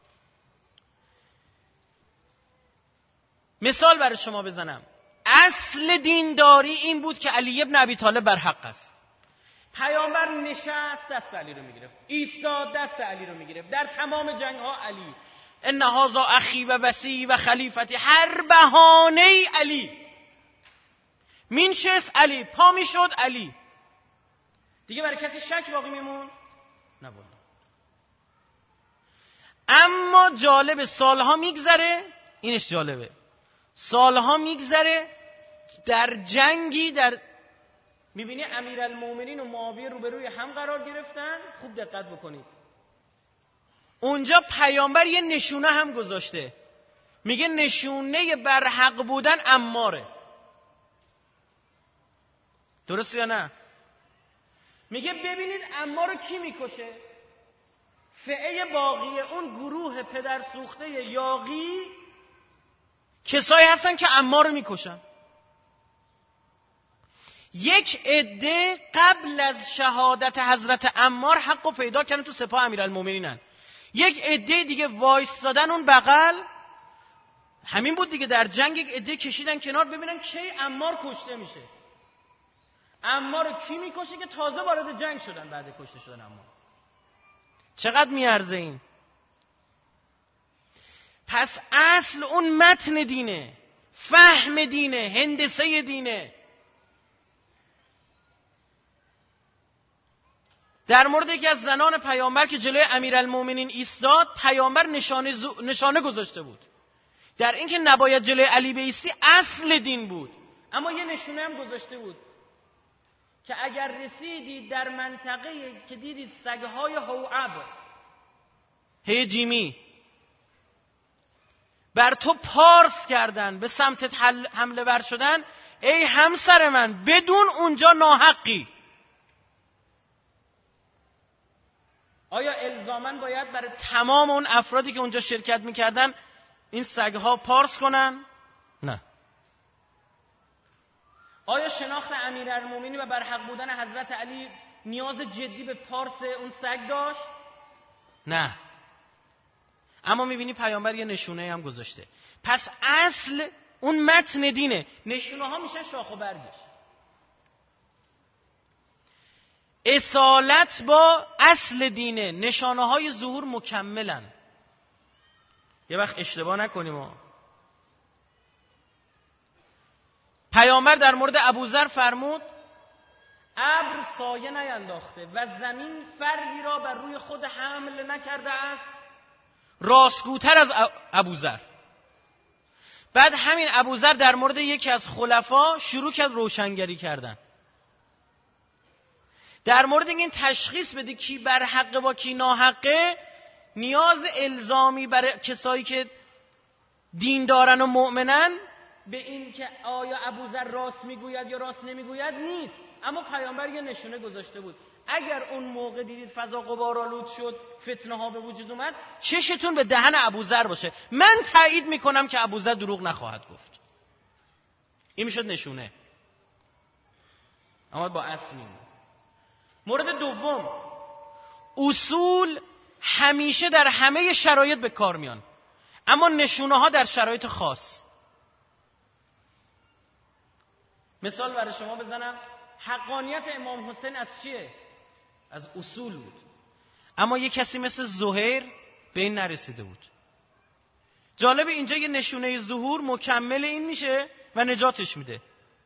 مثال برای شما بزنم. اصل دینداری این بود که علی ابن ابی طالب بر حق است. پیامبر نشست دست علی رو میگرفت، ایستاد دست علی رو میگرفت. در تمام جنگ ها علی، ان هذا اخی و وصی و خلیفتی، هر بهانه علی. مینشست علی، پا میشد علی. دیگه برای کسی شک باقی میمون؟ نه والله. اما جالب، سالها میگذره، اینش جالبه، سالها میگذره، در جنگی در میبینی امیرالمومنین و معاویه روبروی هم قرار گرفتن. خوب دقت بکنید، اونجا پیامبر یه نشونه هم گذاشته، میگه نشونه برحق بودن عماره. درست یا نه؟ میگه ببینید عمار رو کی میکشه؟ فئه باقیه، اون گروه پدر سوخته یاغی، کسایی هستن که عمار رو میکشن. یک عده قبل از شهادت حضرت عمار حق رو پیدا کردن تو سپاه امیرالمومنینن. یک عده دیگه وایستادن اون بغل. همین بود دیگه، در جنگ یک عده کشیدن کنار ببینن کی عمار کشته میشه. عمار رو کی میکشه؟ که تازه وارد جنگ شدن بعد کشته شدن عمار. چقدر میارزه این؟ پس اصل اون متن دینه، فهم دینه، هندسه دینه. در مورد یکی از زنان پیامبر که جلوی امیرالمومنین ایستاد، پیامبر نشانه, زو... نشانه گذاشته بود در اینکه نباید جلوی علی بایستی. اصل دین بود، اما یه نشونه هم گذاشته بود که اگر رسیدید در منطقه که دیدید سگهای هوعب، هی جیمی، بر تو پارس کردن، به سمتت حمله ور شدن، ای همسر من بدون اونجا ناحقی. آیا الزاماً باید برای تمام اون افرادی که اونجا شرکت میکردن این سگها پارس کنن؟ نه. آیا شناخت امیرالمومنین و برحق بودن حضرت علی نیاز جدی به پارس اون سگ داشت؟ نه. اما میبینی پیامبر یه نشونه هم گذاشته. پس اصل اون متن دینه، نشونه ها میشن شاخ و برگش. اصالت با اصل دینه، نشانه های ظهور مکملن. یه وقت اشتباه نکنیم ها. پیامبر در مورد ابوذر فرمود ابر سایه نینداخته و زمین فردی را بر روی خود حمل نکرده است راستگوتر از ابوذر. بعد همین ابوذر در مورد یکی از خلفا شروع کرد روشنگری کردن. در مورد این تشخیص بده کی بر حق و کی ناحقه، نیاز الزامی برای کسایی که دین دارن و مؤمنن به این که آیا ابوذر راست میگوید یا راست نمیگوید نیست. اما پیامبر یه نشونه گذاشته بود، اگر اون موقع دیدید فضا غبارآلود شد، فتنه ها به وجود اومد، چشتون به دهن ابوذر باشه. من تایید میکنم که ابوذر دروغ نخواهد گفت. این میشد نشونه، اما با اصل میمونه. مورد دوم، اصول همیشه در همه شرایط به کار میان، اما نشونه ها در شرایط خاص. مثال برای شما بزنم، حقانیت امام حسین از چیه؟ از اصول بود. اما یه کسی مثل زهیر به این نرسیده بود. جالب، اینجا یه نشونه ظهور مکمل این میشه و نجاتش میده.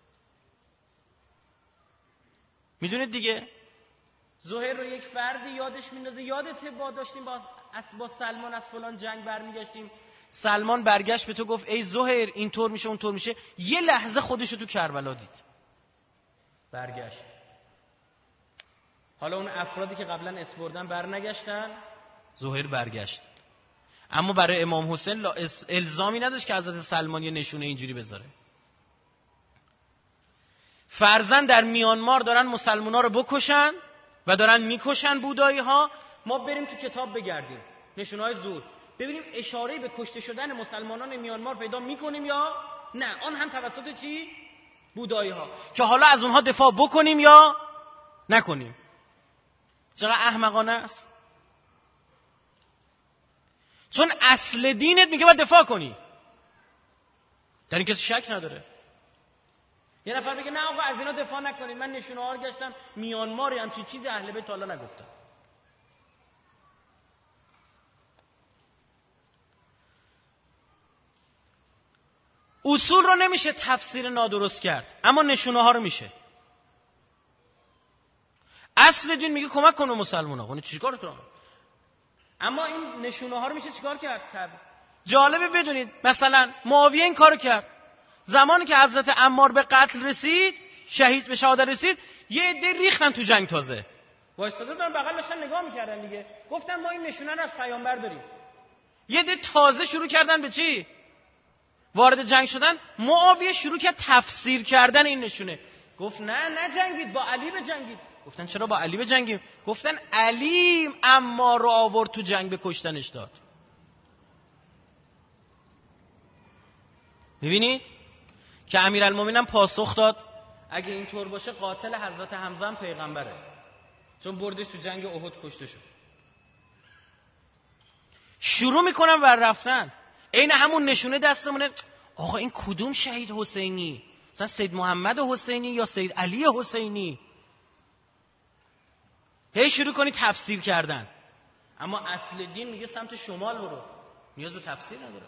میدونید دیگه، زهیر رو یک فردی یادش میندازه، یادته با داشتیم با, با سلمان از فلان جنگ برمیگشتیم، سلمان برگشت به تو گفت ای زهیر اینطور میشه اونطور میشه، یه لحظه خودشو تو کربلا دید. برگشت. حالا اون افرادی که قبلا اسپردن برنگشتن، زهیر برگشت. اما برای امام حسین الزامی نداشت که حضرت سلمان یه نشونه اینجوری بذاره. فرضاً در میانمار دارن مسلمان‌ها رو بکشن و دارن میکشن بودایی ها. ما بریم تو کتاب بگردیم نشونه‌های زور، ببینیم اشاره به کشته شدن مسلمانان میانمار پیدا میکنیم یا نه. آن هم توسط چی؟ بودایی ها. که حالا از اونها دفاع بکنیم یا نکنیم. چقدر احمقانه است. چون اصل دینت میگه باید دفاع کنی، در این کسی شک نداره. یه نفر بگه نه آقا از اینا دفاع نکنید، من نشونه ها رو گشتم میانماری هم چی چیزی اهل بیت حالا نگفتم. اصول رو نمیشه تفسیر نادرست کرد، اما نشونه ها رو میشه. اصل دین میگه کمک کن به مسلمان‌ها، اون چیکار کنه؟ اما این نشونه ها رو میشه چیکار کرد؟ جالبه بدونید مثلا معاویه این کارو کرد. زمانی که حضرت عمار به قتل رسید، شهید به شهادت رسید، یه عده ریختن تو جنگ تازه. وایستاده دارن بغل داشتن نگاه میکردن دیگه. گفتن ما این نشونه رو از پیامبر داریم. یه عده تازه شروع کردن به چی؟ وارد جنگ شدن. معاویه شروع کرد تفسیر کردن این نشونه. گفت نه نه جنگید، با علی بجنگید. گفتن چرا با علی بجنگیم؟ گفتن علی عمار رو آورد تو جنگ به کشتنش داد. میبینید که امیرالمومنین پاسخ داد اگه اینطور باشه قاتل حضرت حمزه هم پیغمبره، چون بردش تو جنگ احد کشته شد. شروع میکنن ور رفتن. این همون نشونه دستمونه. آقا این کدوم شهید حسینی؟ مثلا سید محمد حسینی یا سید علی حسینی؟ هی شروع کنی تفسیر کردن. اما اصل دین میگه سمت شمال برو، نیاز به تفسیر نداره.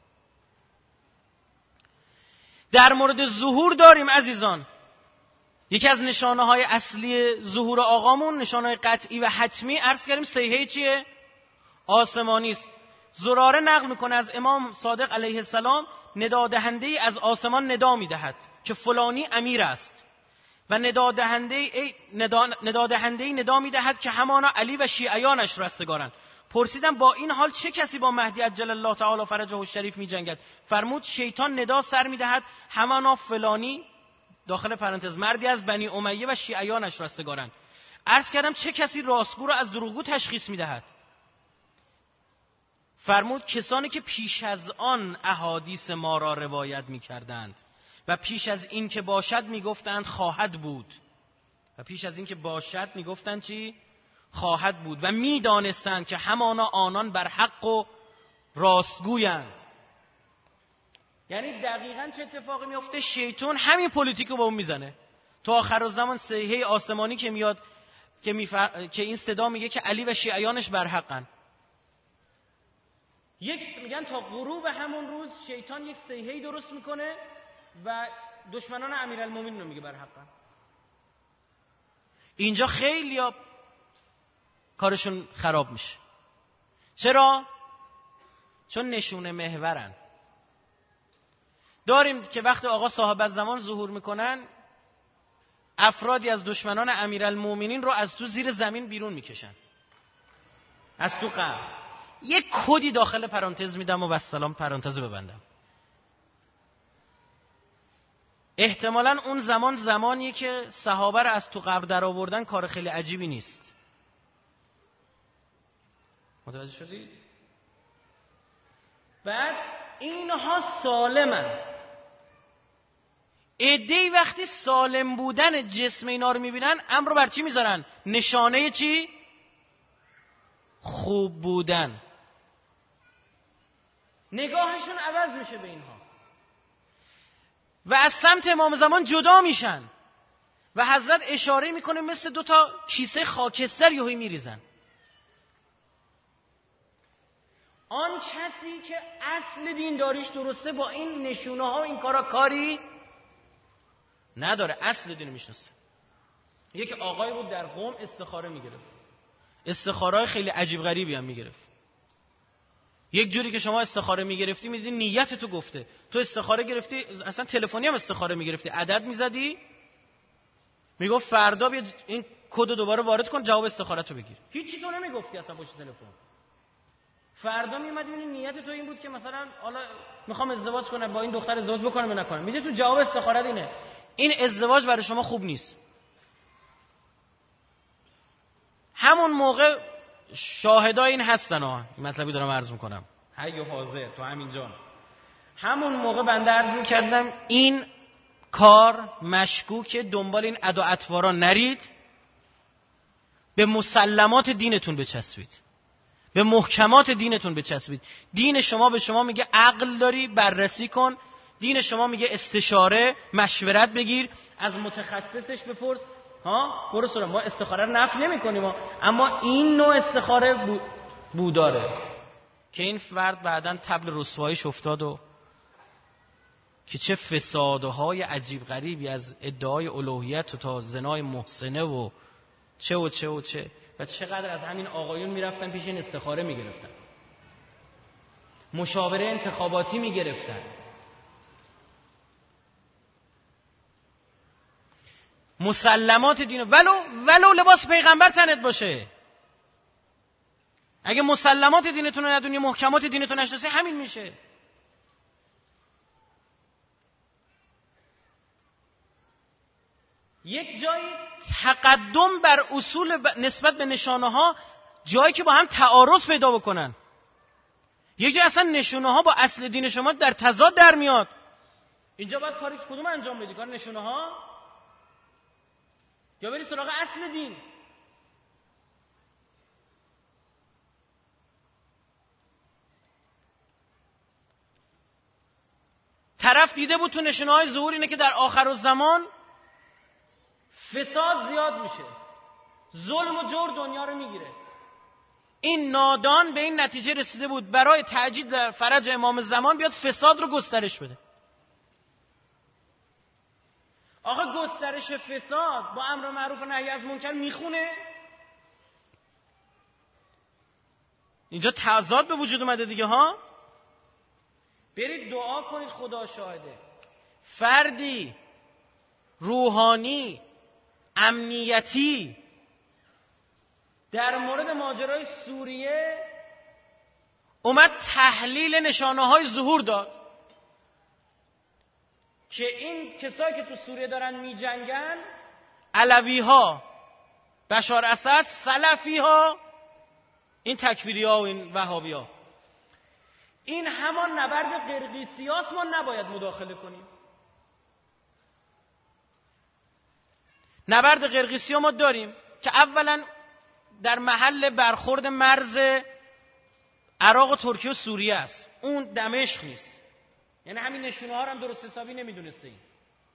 در مورد ظهور داریم عزیزان. یکی از نشانه های اصلی ظهور آقامون، نشانه های قطعی و حتمی، عرض کردیم صیحه چیه؟ آسمانی است. زراره نقل میکنه از امام صادق علیه السلام ندادهنده ای از آسمان ندا میدهد که فلانی امیر است و ندادهنده ای ندا, ندادهنده ای ندا میدهد که همانا علی و شیعیانش رستگارند. پرسیدم با این حال چه کسی با مهدی عجل الله تعالی فرجه الشریف می جنگد؟ فرمود شیطان ندا سر میدهد همانا فلانی، داخل پرانتز، مردی از بنی امیه و شیعیانش رستگارند. عرض کردم چه کسی راستگو را از دروغگو تشخیص میدهد؟ فرمود کسانی که پیش از آن احادیث ما را روایت میکردند و پیش از این که باشد میگفتند خواهد بود، و پیش از این که باشد میگفتند چی؟ خواهد بود، و میدانستند که همانا آنان بر حق و راستگویند. یعنی دقیقاً چه اتفاقی میفته؟ شیطان همین پلیتیکو با اون میزنه. تا آخر الزمان صیحه آسمانی که میاد که, میفر... که این صدا میگه که علی و شیعیانش بر حقن. یک میگن تا غروب همون روز شیطان یک صیحه‌ای درست میکنه و دشمنان امیرالمومنین رو میگه بر حقن. اینجا خیلی ها کارشون خراب میشه. چرا؟ چون نشونه محورن. داریم که وقتی آقا صاحب الزمان ظهور میکنن، افرادی از دشمنان امیرالمومنین رو از تو زیر زمین بیرون میکشن، از تو قبر. یک کدی داخل پرانتز میدم و والسلام پرانتز ببندم. احتمالاً اون زمان زمانیه که صحابه رو از تو قبر در آوردن کار خیلی عجیبی نیست. متوجه شدید؟ بعد اینها سالمن. عده‌ای وقتی سالم بودن جسم اینا رو میبینن، امر رو بر چی میذارن؟ نشانه چی؟ خوب بودن. نگاهشون عوض میشه به اینها و از سمت امام زمان جدا میشن و حضرت اشاره میکنه مثل دو تا کیسه خاکستر یهویی میریزن. آن کسی که اصل دینداریش درسته با این نشونه ها این کارا کاری نداره، اصل دین میشناسه. یک آقای بود در قم استخاره میگرفت، استخاره‌های خیلی عجیب غریبی هم میگرفت. یک جوری که شما استخاره میگرفتی میدیدی نیت تو گفته. تو استخاره گرفتی، اصلا تلفنی هم استخاره میگرفتی، عدد میزدی، میگفت فردا بیا این کد رو دوباره وارد کن جواب استخارت رو بگیر. هیچی تو نمیگفتی اصلا پشت تلفن. فردا میومد ببینی نیت تو این بود که مثلا حالا میخوام ازدواج کنم، با این دختر ازدواج بکنم یا نکنم، میگه تو جواب استخارت اینه این ازدواج برای شما خوب نیست. همون موقع شاهدای این هستن ها، این مطلبی دارم عرض میکنم حی و حاضر تو همین جا. همون موقع بنده عرض میکردم این کار مشکوک، دنبال این ادا اطوارا نرید، به مسلمات دینتون بچسبید، به محکمات دینتون بچسبید. دین شما به شما میگه عقل داری بررسی کن، دین شما میگه استشاره مشورت بگیر، از متخصصش بپرس. ها برو سلام، ما استخاره رو نفی نمی‌کنیم، اما این نوع استخاره بو... بوداره که این فرد بعداً طبل رسواییش افتاد و که چه فسادهای عجیب غریبی از ادعای الوهیت و تا زنای محسنه و چه و چه و چه و چقدر از همین آقایون میرفتن پیش این استخاره میگرفتن، مشاوره انتخاباتی میگرفتن. مسلمات دین، ولو ولو لباس پیغمبر تنت باشه. اگه مسلمات دینتون رو ندونی، محکمات دینتون نشناسی، همین میشه. یک جایی تقدم بر اصول ب... نسبت به نشانه ها، جایی که با هم تعارض پیدا بکنن. یک جایی اصلا نشانه ها با اصل دین شما در تضاد در میاد. اینجا باید کاری کدوم انجام بدی؟ کار نشانه ها یا بری سراغ اصل دین؟ طرف دیده بود تو نشانه های ظهور اینه که در آخر الزمان فساد زیاد میشه، ظلم و جور دنیا رو میگیره. این نادان به این نتیجه رسیده بود برای تعجیل در فرج امام زمان بیاد فساد رو گسترش بده. آخه گسترش فساد با امر معروف و نهی از منکر میخونه؟ اینجا تضاد به وجود اومده دیگه ها. برید دعا کنید، خدا شاهده، فردی روحانی امنیتی در مورد ماجرای سوریه اومد تحلیل نشانه های ظهور داد که این کسایی که تو سوریه دارن می جنگن، علوی ها، بشار اسد، سلفی ها، این تکفیری ها و این وهابی ها، این همان نبرد قرقیسی هاست، ما نباید مداخله کنیم. نبرد قرقیسی ها ما داریم که اولا در محل برخورد مرز عراق و ترکیه و سوریه است، اون دمشق نیست. یعنی همین نشونه ها رو هم درست حسابی نمیدونسته این.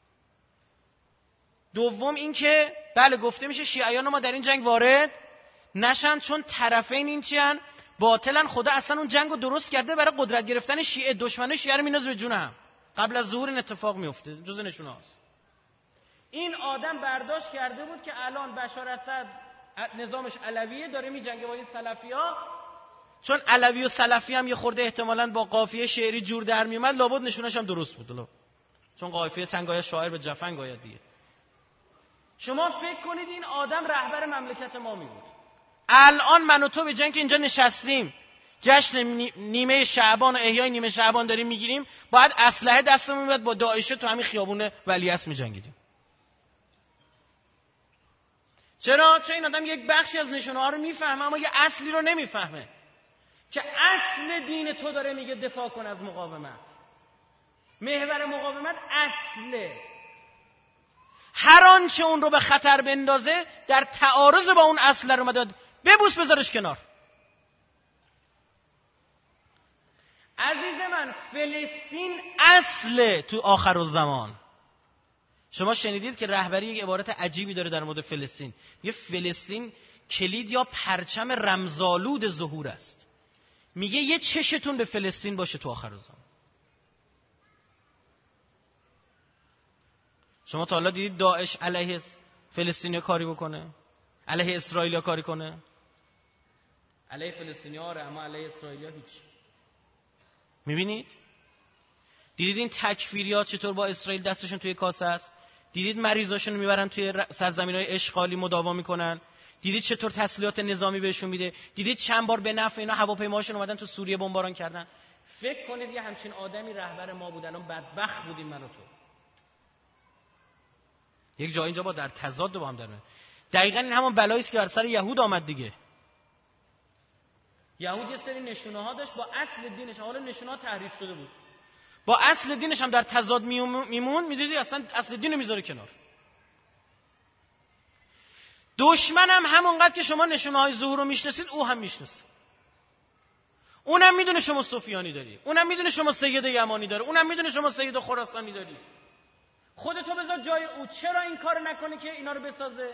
دوم این که بله گفته میشه شیعیان ما در این جنگ وارد نشن چون طرفین این چیان باطلن، خدا اصلا اون جنگ رو درست کرده برای قدرت گرفتن شیعه، دشمنه شیعه رو میندازه به جون هم. قبل از ظهور این اتفاق میفته، جز نشونه هاست. این آدم برداشت کرده بود که الان بشار اسد نظامش علویه، داره میجنگه با این سلفی‌ها، چون علوی و سلفی هم یه خورده احتمالاً با قافیه شعری جور در میومد، لابد نشونش هم درست بود لابد. چون قافیه تنگای شاعر به جفنگ آید دیگه. شما فکر کنید این آدم رهبر مملکت ما می بود. الان من و تو به جنگ که اینجا نشستیم جشن نیمه شعبان و احیای نیمه شعبان داریم میگیریم، باید اسلحه دستمون بیاد با داعش تو همین خیابون ولیعصر میجنگیدیم. چرا؟ چون این آدم یک بخشی از نشونه ها رو میفهمه اما یه اصلی رو نمیفهمه که اصل دین تو داره میگه دفاع کن از مقاومت. محور مقاومت اصله. هر آنچه اون رو به خطر بندازه در تعارض با اون اصل رو اومده ببوس بذارش کنار. عزیز من فلسطین اصله تو آخر الزمان. شما شنیدید که رهبری یک عبارت عجیبی داره در مورد فلسطین، میگه فلسطین کلید یا پرچم رمزآلود ظهور است. میگه یه چشتون به فلسطین باشه تو آخر الزمان. شما تا حالا دیدید داعش علیه فلسطینیا کاری بکنه؟ علیه اسرائیلیا کاری کنه؟ علیه فلسطینیا آره، اما علیه اسرائیلیا هیچ. میبینید؟ دیدید این تکفیریات چطور با اسرائیل دستشون توی کاسه است؟ دیدید مریضاشون رو میبرن توی سرزمین‌های اشغالی مداوا میکنن؟ دیدید چطور تسلیحات نظامی بهشون میده؟ دیدید چند بار به نفع اینا هواپیماهاشون اومدن تو سوریه بمباران کردن؟ فکر کنید یه همچین آدمی رهبر ما بود، الان بدبخت بودیم من و تو. یک جا اینجا با در تضاد با هم در من. دقیقاً این همون بلایی است که بر سر یهود آمد دیگه. یهود یه سری نشونه ها داشت با اصل دینش، حالا نشونه ها تحریف شده بود، با اصل دینش هم در تضاد میمون، میدیدی اصلا اصل دین رو میذاره کنار. دشمن هم همونقدر که شما نشونه های ظهور رو میشناسید او هم میشناسه. اونم میدونه شما سفیانی داری، اونم میدونه شما سید یمانی داره، اونم میدونه شما سید خراسانی داری. خودتو بذار جای او، چرا این کار نکنه که اینا رو بسازه؟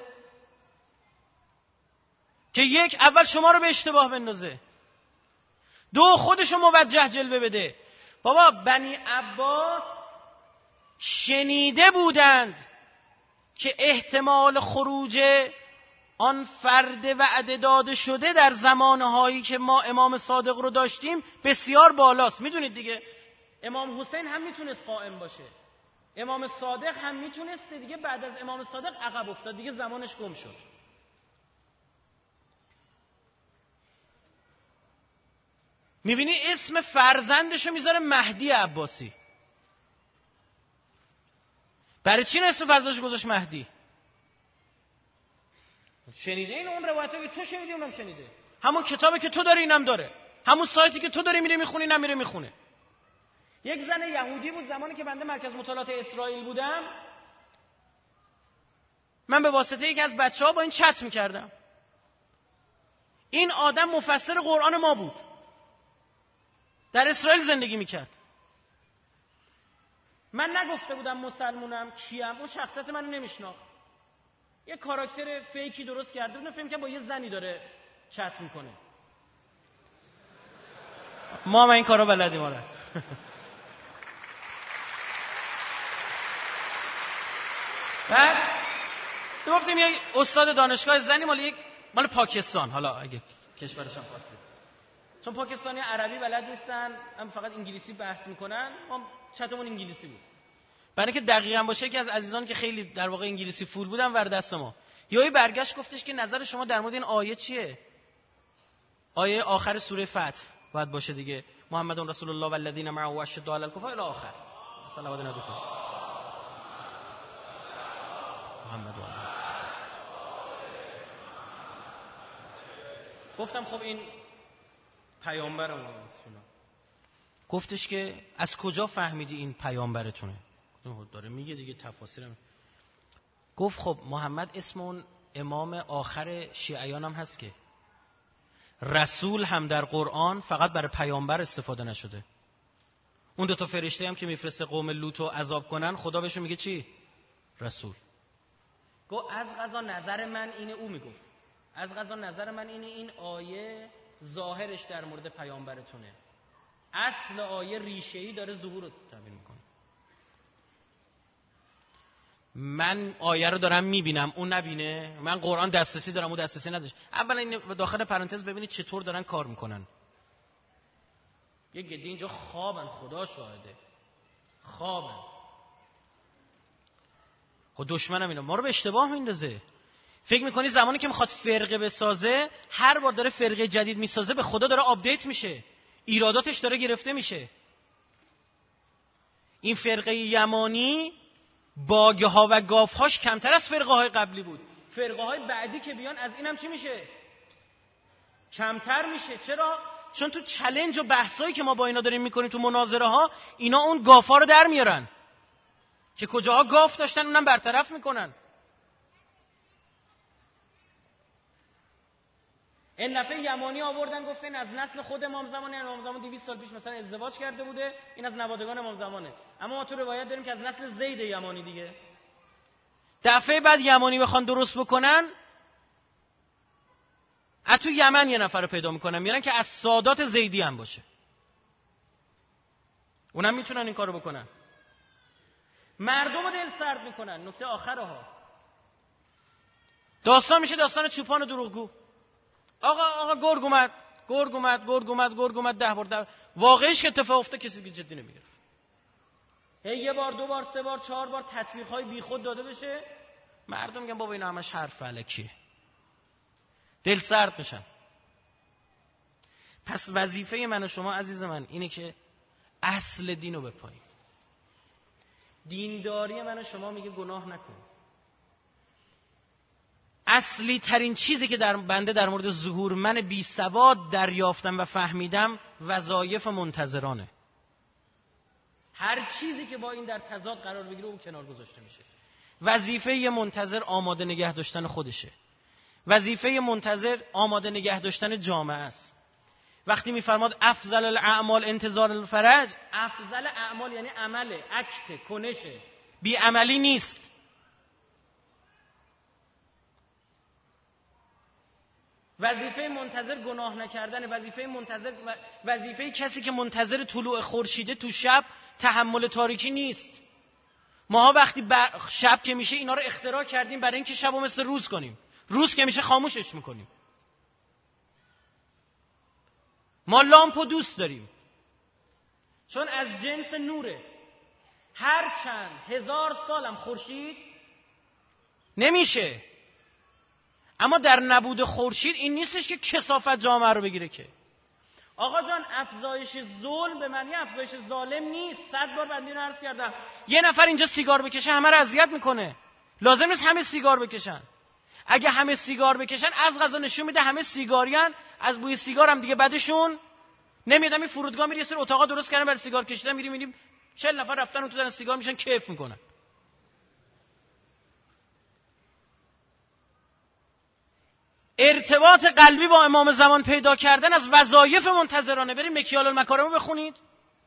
که یک، اول شما رو به اشتباه بندازه، دو، خودشو موجه جلوه بده. بابا بنی عباس شنیده بودند که احتمال خروج آن فرد وعده داده شده در زمانهایی که ما امام صادق رو داشتیم بسیار بالاست. میدونید دیگه امام حسین هم میتونست قائم باشه، امام صادق هم میتونست دیگه، بعد از امام صادق عقب افتاد دیگه، زمانش گم شد. میبینی اسم فرزندشو میذاره مهدی عباسی. برای چی اسم فرزندش گذاشت مهدی؟ شنیده این اون روایتایی که تو شنیدی اونم شنیده، همون کتابی که تو داری اینم داره، همون سایتی که تو داری میری میخونی اینم میره میخونه. یک زن یهودی بود زمانی که بنده مرکز مطالعات اسرائیل بودم، من به واسطه یکی از بچه‌ها با این چت میکردم. این آدم مفسر قرآن ما بود، در اسرائیل زندگی میکرد. من نگفته بودم مسلمونم کیم، اون شخصیت منو نمیشناخت، یه کاراکتر فیکی درست کرده بود، فهم که با یه زنی داره چت میکنه. ما هم این کارا بلدیم. آره بعد گفتیم یه استاد دانشگاه زنی مال یک مال پاکستان، حالا اگه کشورش هم خواستید، چون پاکستانی عربی بلد نیستن، هم فقط انگلیسی بحث میکنن، ما چتمون انگلیسی بود. برای اینکه دقیقاً باشه که از عزیزان که خیلی در واقع انگلیسی فول بودن ور دست ما، یهو برگشت گفتش که نظر شما در مورد این آیه چیه؟ آیه آخر سوره فتح باید باشه دیگه، محمد رسول الله والذین معه اشداء علی الکفار الی آخر. صلوات نبی محمد. گفتم خب این پیامبرمونه. گفتش که از کجا فهمیدی این پیامبرتونه؟ داره میگه دیگه تفاسیرم. گفت خب محمد اسم اون امام آخر شیعیان هم هست که رسول هم در قرآن فقط برای پیامبر استفاده نشده. اون دو تا فرشته هم که میفرسته قوم لوط رو عذاب کنن، خدا بهشون میگه چی؟ رسول. گفت از قضا نظر من اینه، او میگفت از قضا نظر من اینه این آیه ظاهرش در مورد پیامبرتونه، اصل آیه ریشه‌ای داره ظهور رو تعبیر میکنه. من آیه رو دارم میبینم اون نبینه، من قرآن دسترسی دارم اون دسترسی نداشت. اولا این داخل پرانتز ببینید چطور دارن کار میکنن. یه گدی اینجا خوابن، خدا شاهده خوابن. خب دشمنم اینا ما رو به اشتباه میندازه. فکر میکنی زمانی که میخواد فرقه بسازه، هر بار داره فرقه جدید میسازه به خدا داره آپدیت میشه، ایراداتش داره گرفته میشه. این فرقه یمانی باگه ها و گاف هاش کمتر از فرقه های قبلی بود. فرقه های بعدی که بیان از اینم چی میشه؟ کمتر میشه. چرا؟ چون تو چالش و بحثایی که ما با اینا داریم میکنیم، تو مناظره ها، اینا اون گاف ها رو در میارن که کجاها گاف داشتن اونم برطرف میکنن. این نفع یمانی آوردن گفتن از نسل خود امام زمانه، امام زمان دویست سال پیش مثلا ازدواج کرده بوده، این از نوادگان امام زمانه. اما ما تو روایت داریم که از نسل زید یمانی دیگه. دفعه بعد یمانی بخوان درست بکنن، از تو یمن یه نفر رو پیدا میکنن میارن که از سادات زیدی هم باشه، اونم میتونن این کارو بکنن. مردم رو دل سرد میکنن. نکته آخرها داستان میشه داستان چوپان و دروغگو. آقا آقا گرگ اومد گرگ اومد گرگ اومد گرگ اومد ده بار ده. واقعیش که اتفاق افتاد کسی که جدی نمیگرفت. هی یه بار دو بار سه بار چهار بار تطبیق‌های بیخود داده بشه، مردم میگن بابا اینا همش حرف الکیه، دل سرد میشن. پس وظیفه من و شما عزیز من اینه که اصل دین رو بپاییم. دینداری من و شما میگه گناه نکن. اصلی ترین چیزی که در بنده در مورد ظهور من بی سواد دریافتم و فهمیدم وظایف منتظرانه. هر چیزی که با این در تضاد قرار بگیره اون کنار گذاشته میشه. وظیفه یه منتظر آماده نگه داشتن خودشه. وظیفه یه منتظر آماده نگه داشتن جامعه است. وقتی میفرماد افضل الاعمال انتظار الفرج، افضل اعمال یعنی عمله، اکت، کنشه، بی عملی نیست. وظیفه منتظر گناه نکردن، وظیفه منتظر وظیفه کسی که منتظر طلوع خورشیده تو شب تحمل تاریکی نیست. ماها وقتی شب که میشه اینا رو اختراع کردیم برای اینکه شبو مثل روز کنیم، روز که میشه خاموشش میکنیم. ما لامپو دوست داریم چون از جنس نوره. هر چند هزار سالم خورشید نمیشه، اما در نبود خورشید این نیستش که کثافت جامعه رو بگیره. که آقا جان افزایش ظلم به معنی افزایش ظالم نیست. صد بار بندی رو عرض کردم. یه نفر اینجا سیگار بکشه همه رو اذیت میکنه، لازم نیست همه سیگار بکشن. اگه همه سیگار بکشن از قضا نشون میده همه سیگاریان، از بوی سیگار هم دیگه بدشون نمیاد. این فرودگاه میری یه سری اتاقا درست کردن برای سیگار کشیدن، میریم میبینیم چهل نفر رفتن اون تو دارن سیگار میشن، کیف میکنن. ارتباط قلبی با امام زمان پیدا کردن از وظایف منتظرانه. بریم مکیال المکارم رو بخونید.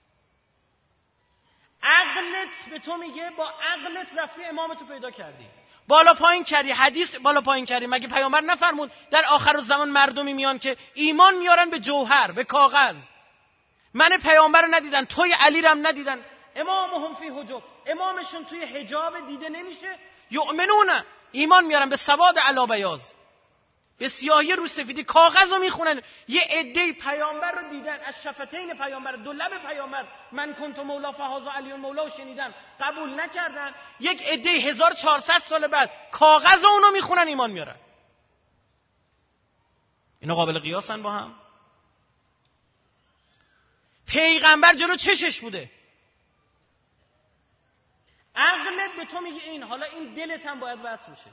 عقلت به تو میگه با عقلت رفتی امامتو پیدا کردی، بالا پایین کردی، حدیث بالا پایین کردی. مگه پیامبر نفرمود در آخر الزمان مردمی میان که ایمان میارن به جوهر، به کاغذ؟ من پیامبر رو ندیدن، توی علی رو هم ندیدن. امامهم فی حجب، امامشون توی حجاب دیده نمیشه. یؤمنون، ایمان میارن به سواد علی بیاض، به سیاهی رو سفیدی. کاغذ رو میخونن. یه عده پیامبر رو دیدن، از شفتین پیامبر، دو لب پیامبر، من کنت مولا فهذا علی مولا رو شنیدن، قبول نکردن. یک عده هزار و چهارصد سال بعد کاغذ رو اونو میخونن، ایمان میارن. اینا قابل قیاسن با هم؟ پیغمبر جلو چشش بوده. عقلت به تو میگه این، حالا این دلت هم باید وصل بشه.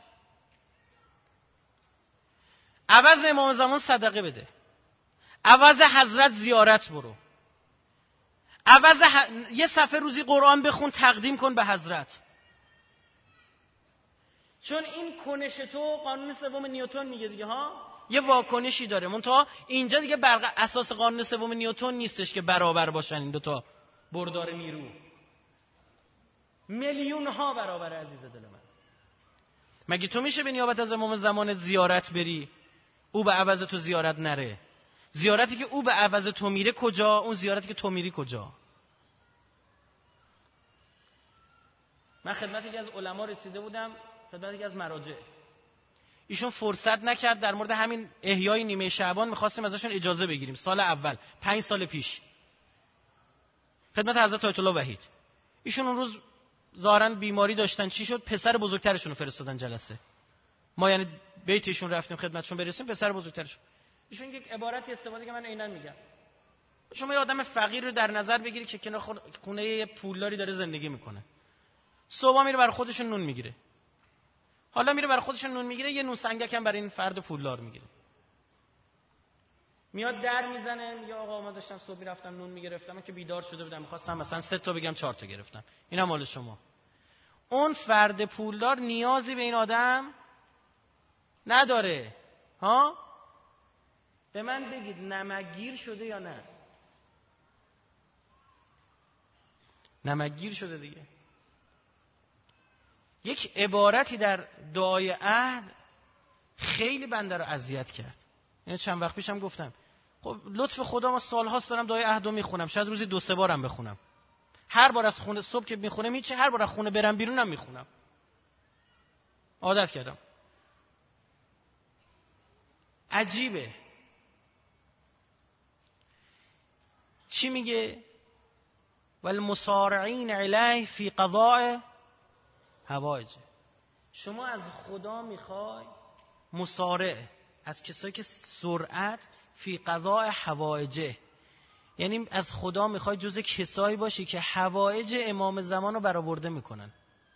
عوض امام زمان صدقه بده، عوض حضرت زیارت برو، عوض ح... یه صفحه روزی قرآن بخون تقدیم کن به حضرت. چون این کنش تو قانون سوم نیوتن میگه دیگه ها، یه واکنشی داره. منتها اینجا دیگه بر اساس قانون سوم نیوتن نیستش که برابر باشن این دوتا بردار نیرو. میلیون ها برابر عزیز دل من. مگه تو میشه به نیابت از امام زمان زیارت بری او به عوض تو زیارت نره؟ زیارتی که او به عوض تو میره کجا؟ اون زیارتی که تو میری کجا؟ من خدمتی که از علما رسیده بودم، خدمتی که از مراجع، ایشون فرصت نکرد در مورد همین احیای نیمه شعبان میخواستیم ازشون اجازه بگیریم سال اول، پنج سال پیش، خدمت حضرت آیت الله وحید. ایشون اون روز ظاهرا بیماری داشتن. چی شد؟ پسر بزرگترشون رو فرستادن جلسه. ما یعنی بیتشون رفتیم خدمتشون برسیم، پسر بزرگترشون. ایشون یک عبارتی استفاده که من عیناً میگم. شما یه آدم فقیر رو در نظر بگیری که کنار خونه پولداری داره زندگی میکنه. صبح میره برای خودش نون میگیره. حالا میره برای خودش نون میگیره، یه نون سنگک هم برای این فرد پولدار میگیره. میاد در میزنه، میگه آقا ما داشتم صبح میرفتم نون میگرفتم، من که بیدار شده بودم میخواستم مثلا سه تا بگم چهار تا گرفتم. اینا مال شما. اون فرد پولدار نیازی به این آدم نداره. ها؟ به من بگید نمکگیر شده یا نه؟ نمکگیر شده دیگه. یک عبارتی در دعای عهد خیلی بنده رو اذیت کرد. یعنی چند وقت پیشم گفتم خب لطف خدا، ما سال‌هاست دارم دعای عهد رو میخونم، شاید روزی دو سه بارم بخونم. هر بار از خونه صبح که میخونم هیچ، هر بار از خونه برم بیرونم میخونم. عادت کردم. عجیبه. چی میگه؟ والمسارعین الیه فی قضاء حوائجه. شما از خدا میخوای مسارع، از کسایی که سرعت فی قضاء حوائجه، یعنی از خدا میخوای جز کسایی باشی که حوائج امام زمان رو برآورده میکنن.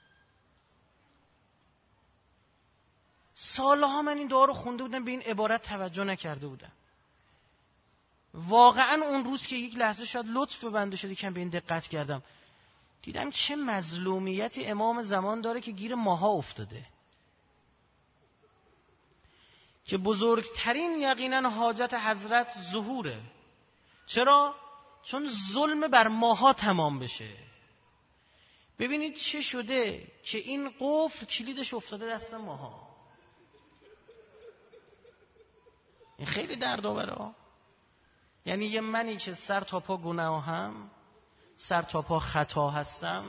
سالها من این دعا رو خونده بودم، به این عبارت توجه نکرده بودم. واقعا اون روز که یک لحظه شاید لطف به بنده شد یکم به این دقت کردم، دیدم چه مظلومیتی امام زمان داره که گیر ماها افتاده، که بزرگترین یقینا حاجت حضرت ظهوره. چرا؟ چون ظلم بر ماها تمام بشه. ببینید چه شده که این قفل کلیدش افتاده دست ماها. این خیلی دردآوره. یعنی یه منی که سر تا پا گناهم، سر تا پا خطا هستم،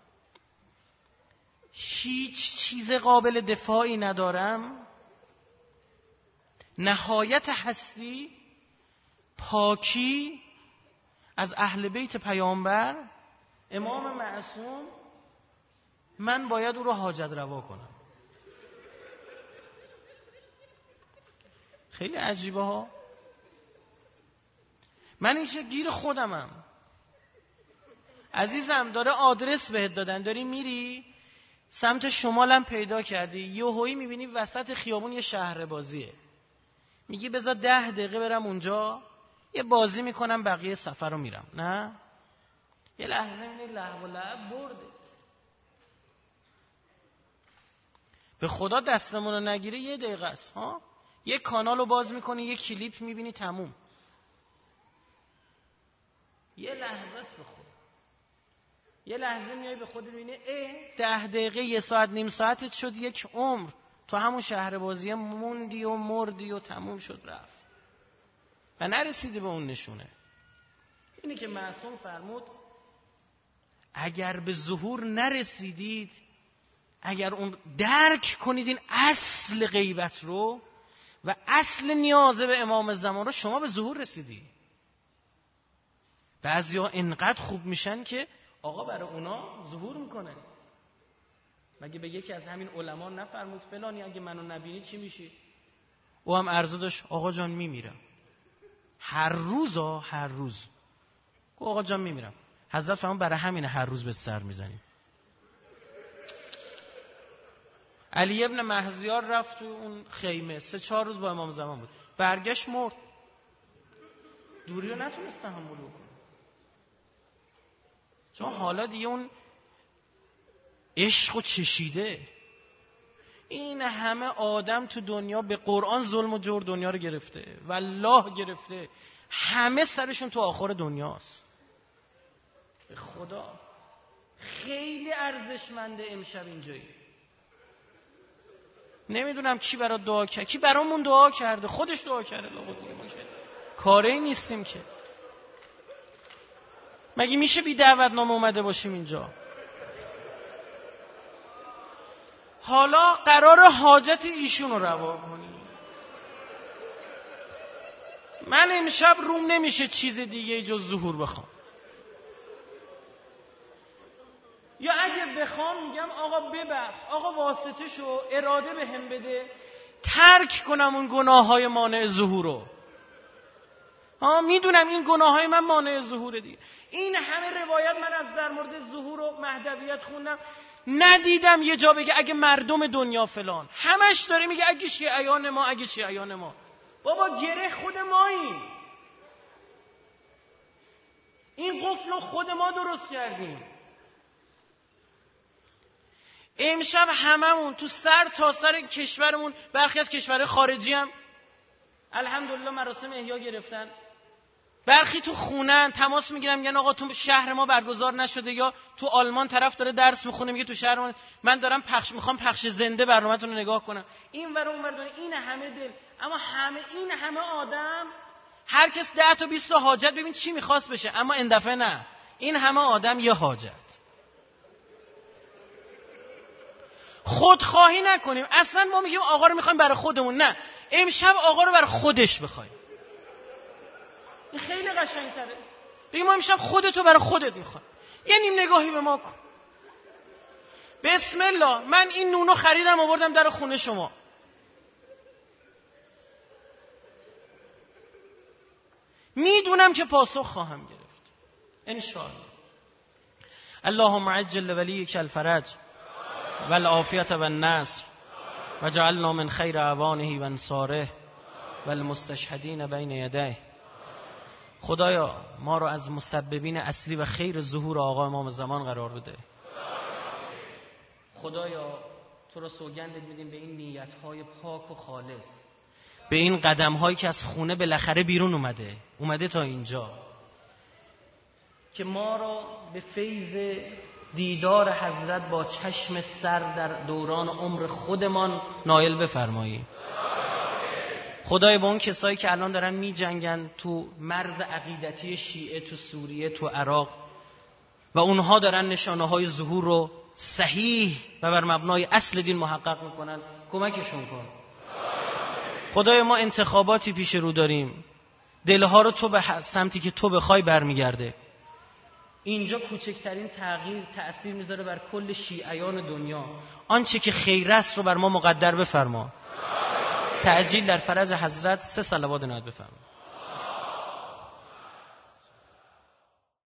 هیچ چیز قابل دفاعی ندارم، نهایت هستی پاکی از اهل بیت پیامبر امام معصوم، من باید او رو حاجت روا کنم. خیلی عجیبه ها. من اینکه گیر خودمم. عزیزم داره آدرس بهت دادن، داری میری سمت شمالم پیدا کردی، یهویی میبینی وسط خیابون یه شهر بازیه، میگی بذار ده دقیقه برم اونجا یه بازی میکنم بقیه سفر رو میرم. نه، یه لحظه میبینی لهو و لعب بردت. به خدا دستمون رو نگیره یه دقیقه است ها، یه کانال رو باز میکنی یه کلیپ میبینی تموم. یه لحظه است به خدا. یه لحظه میای به خود میبینی اه ده دقیقه یه ساعت نیم ساعتت شد یک عمر، تو همون شهر بازی موندی و مردی و تموم شد رفت و نرسیدی به اون نشونه. اینی که معصوم فرمود اگر به ظهور نرسیدید، اگر اون درک کنید این اصل غیبت رو و اصل نیازه به امام زمان رو، شما به ظهور رسیدی. بعضیا انقدر خوب میشن که آقا برای اونا ظهور میکنه. مگه به یکی از همین علما نفرمود فلانی اگه منو نبینی چی میشی؟ او هم عرضه داشت آقا جان میمیرم. هر روز ها هر روز گفت آقا جان میمیرم. حضرت فرمود برای همین هر روز به سر میزنیم. علی ابن مهزیار رفت تو اون خیمه، سه چهار روز با امام زمان بود، برگشت مرد. دوری رو نتونست تحمل کنه، چون حالا دیگه اون عشق و چشیده. این همه آدم تو دنیا به قرآن ظلم و جور دنیا رو گرفته، والله گرفته، همه سرشون تو آخر دنیاست. به خدا خیلی ارزشمنده امشب اینجایی. نمیدونم کی برات دعا کرد، کی برامون دعا کرده، خودش دعا کرده. ما که کاری نیستیم که. مگه میشه بی دعوتنامه اومده باشیم اینجا؟ حالا قرار حاجت ایشون رو روا کنیم. من امشب روم نمیشه چیز دیگه جز ظهور بخوام، یا اگه بخوام میگم آقا ببخش، آقا واسطه شو، اراده به هم بده، ترک کنم اون گناه های مانع ظهور رو. ها میدونم این گناه های من مانع ظهوره دیگه. این همه روایت من از در مورد ظهور و مهدویت خوندم، ندیدم یه جا بگه اگه مردم دنیا فلان. همش داره میگه اگه شیعیان ما، اگه شیعیان ما. بابا گره خود ماییم، این قفل رو خود ما درست کردیم. امشب هممون تو سر تا سر کشورمون، برخی از کشورهای خارجی هم الحمدلله مراسم احیا گرفتن، برخی تو خونن تماس میگیرن میگن آقا تو شهر ما برگزار نشده، یا تو آلمان طرف داره درس میخونه میگه تو شهر ما من دارم پخش میخوام پخش زنده برنامه‌تون رو نگاه کنم. این ور اون ور داره، این همه دل، اما همه این همه آدم، هر کس ده تا بیست تا حاجت، ببین چی میخواست بشه، اما این دفعه نه، این همه آدم یه حاجت. خودخواهی نکنیم. اصلا ما میگیم آقا رو میخوایم برای خودمون، نه، امشب آقا رو برای خودش بخوایم. این خیلی قشنگ‌تره. بگیم ما امشب خودتو برای خودت میخوایم. یه نیم نگاهی به ما کن. بسم الله، من این نونو خریدم آوردم در خونه شما. میدونم که پاسخ خواهم گرفت انشاءالله. اللهم عجل لولیک الفرج والعافیة والنصر وجعلنا من خیر اعوانه و انصاره والمستشهدین بین یدیه. خدایا ما رو از مسببین اصلی و خیر ظهور آقا امام زمان قرار بده. خدایا تو رو سوگند میدیم به این نیت‌های پاک و خالص، به این قدم‌هایی که از خونه بالاخره بیرون اومده اومده تا اینجا، که ما رو به فیض دیدار حضرت با چشم سر در دوران عمر خودمان نائل بفرمایی. خدای با اون کسایی که الان دارن می جنگن تو مرز عقیدتی شیعه تو سوریه تو عراق و اونها دارن نشانه های ظهور رو صحیح و بر مبنای اصل دین محقق میکنن، کمکشون کن. خدای ما انتخاباتی پیش رو داریم، دلها رو تو به سمتی که تو بخوای برمیگرده. اینجا کوچکترین تغییر تأثیر میذاره بر کل شیعیان دنیا. آنچه که خیر است رو بر ما مقدر بفرما. تعجیل در فرج حضرت. سه صلوات نعت بفرما.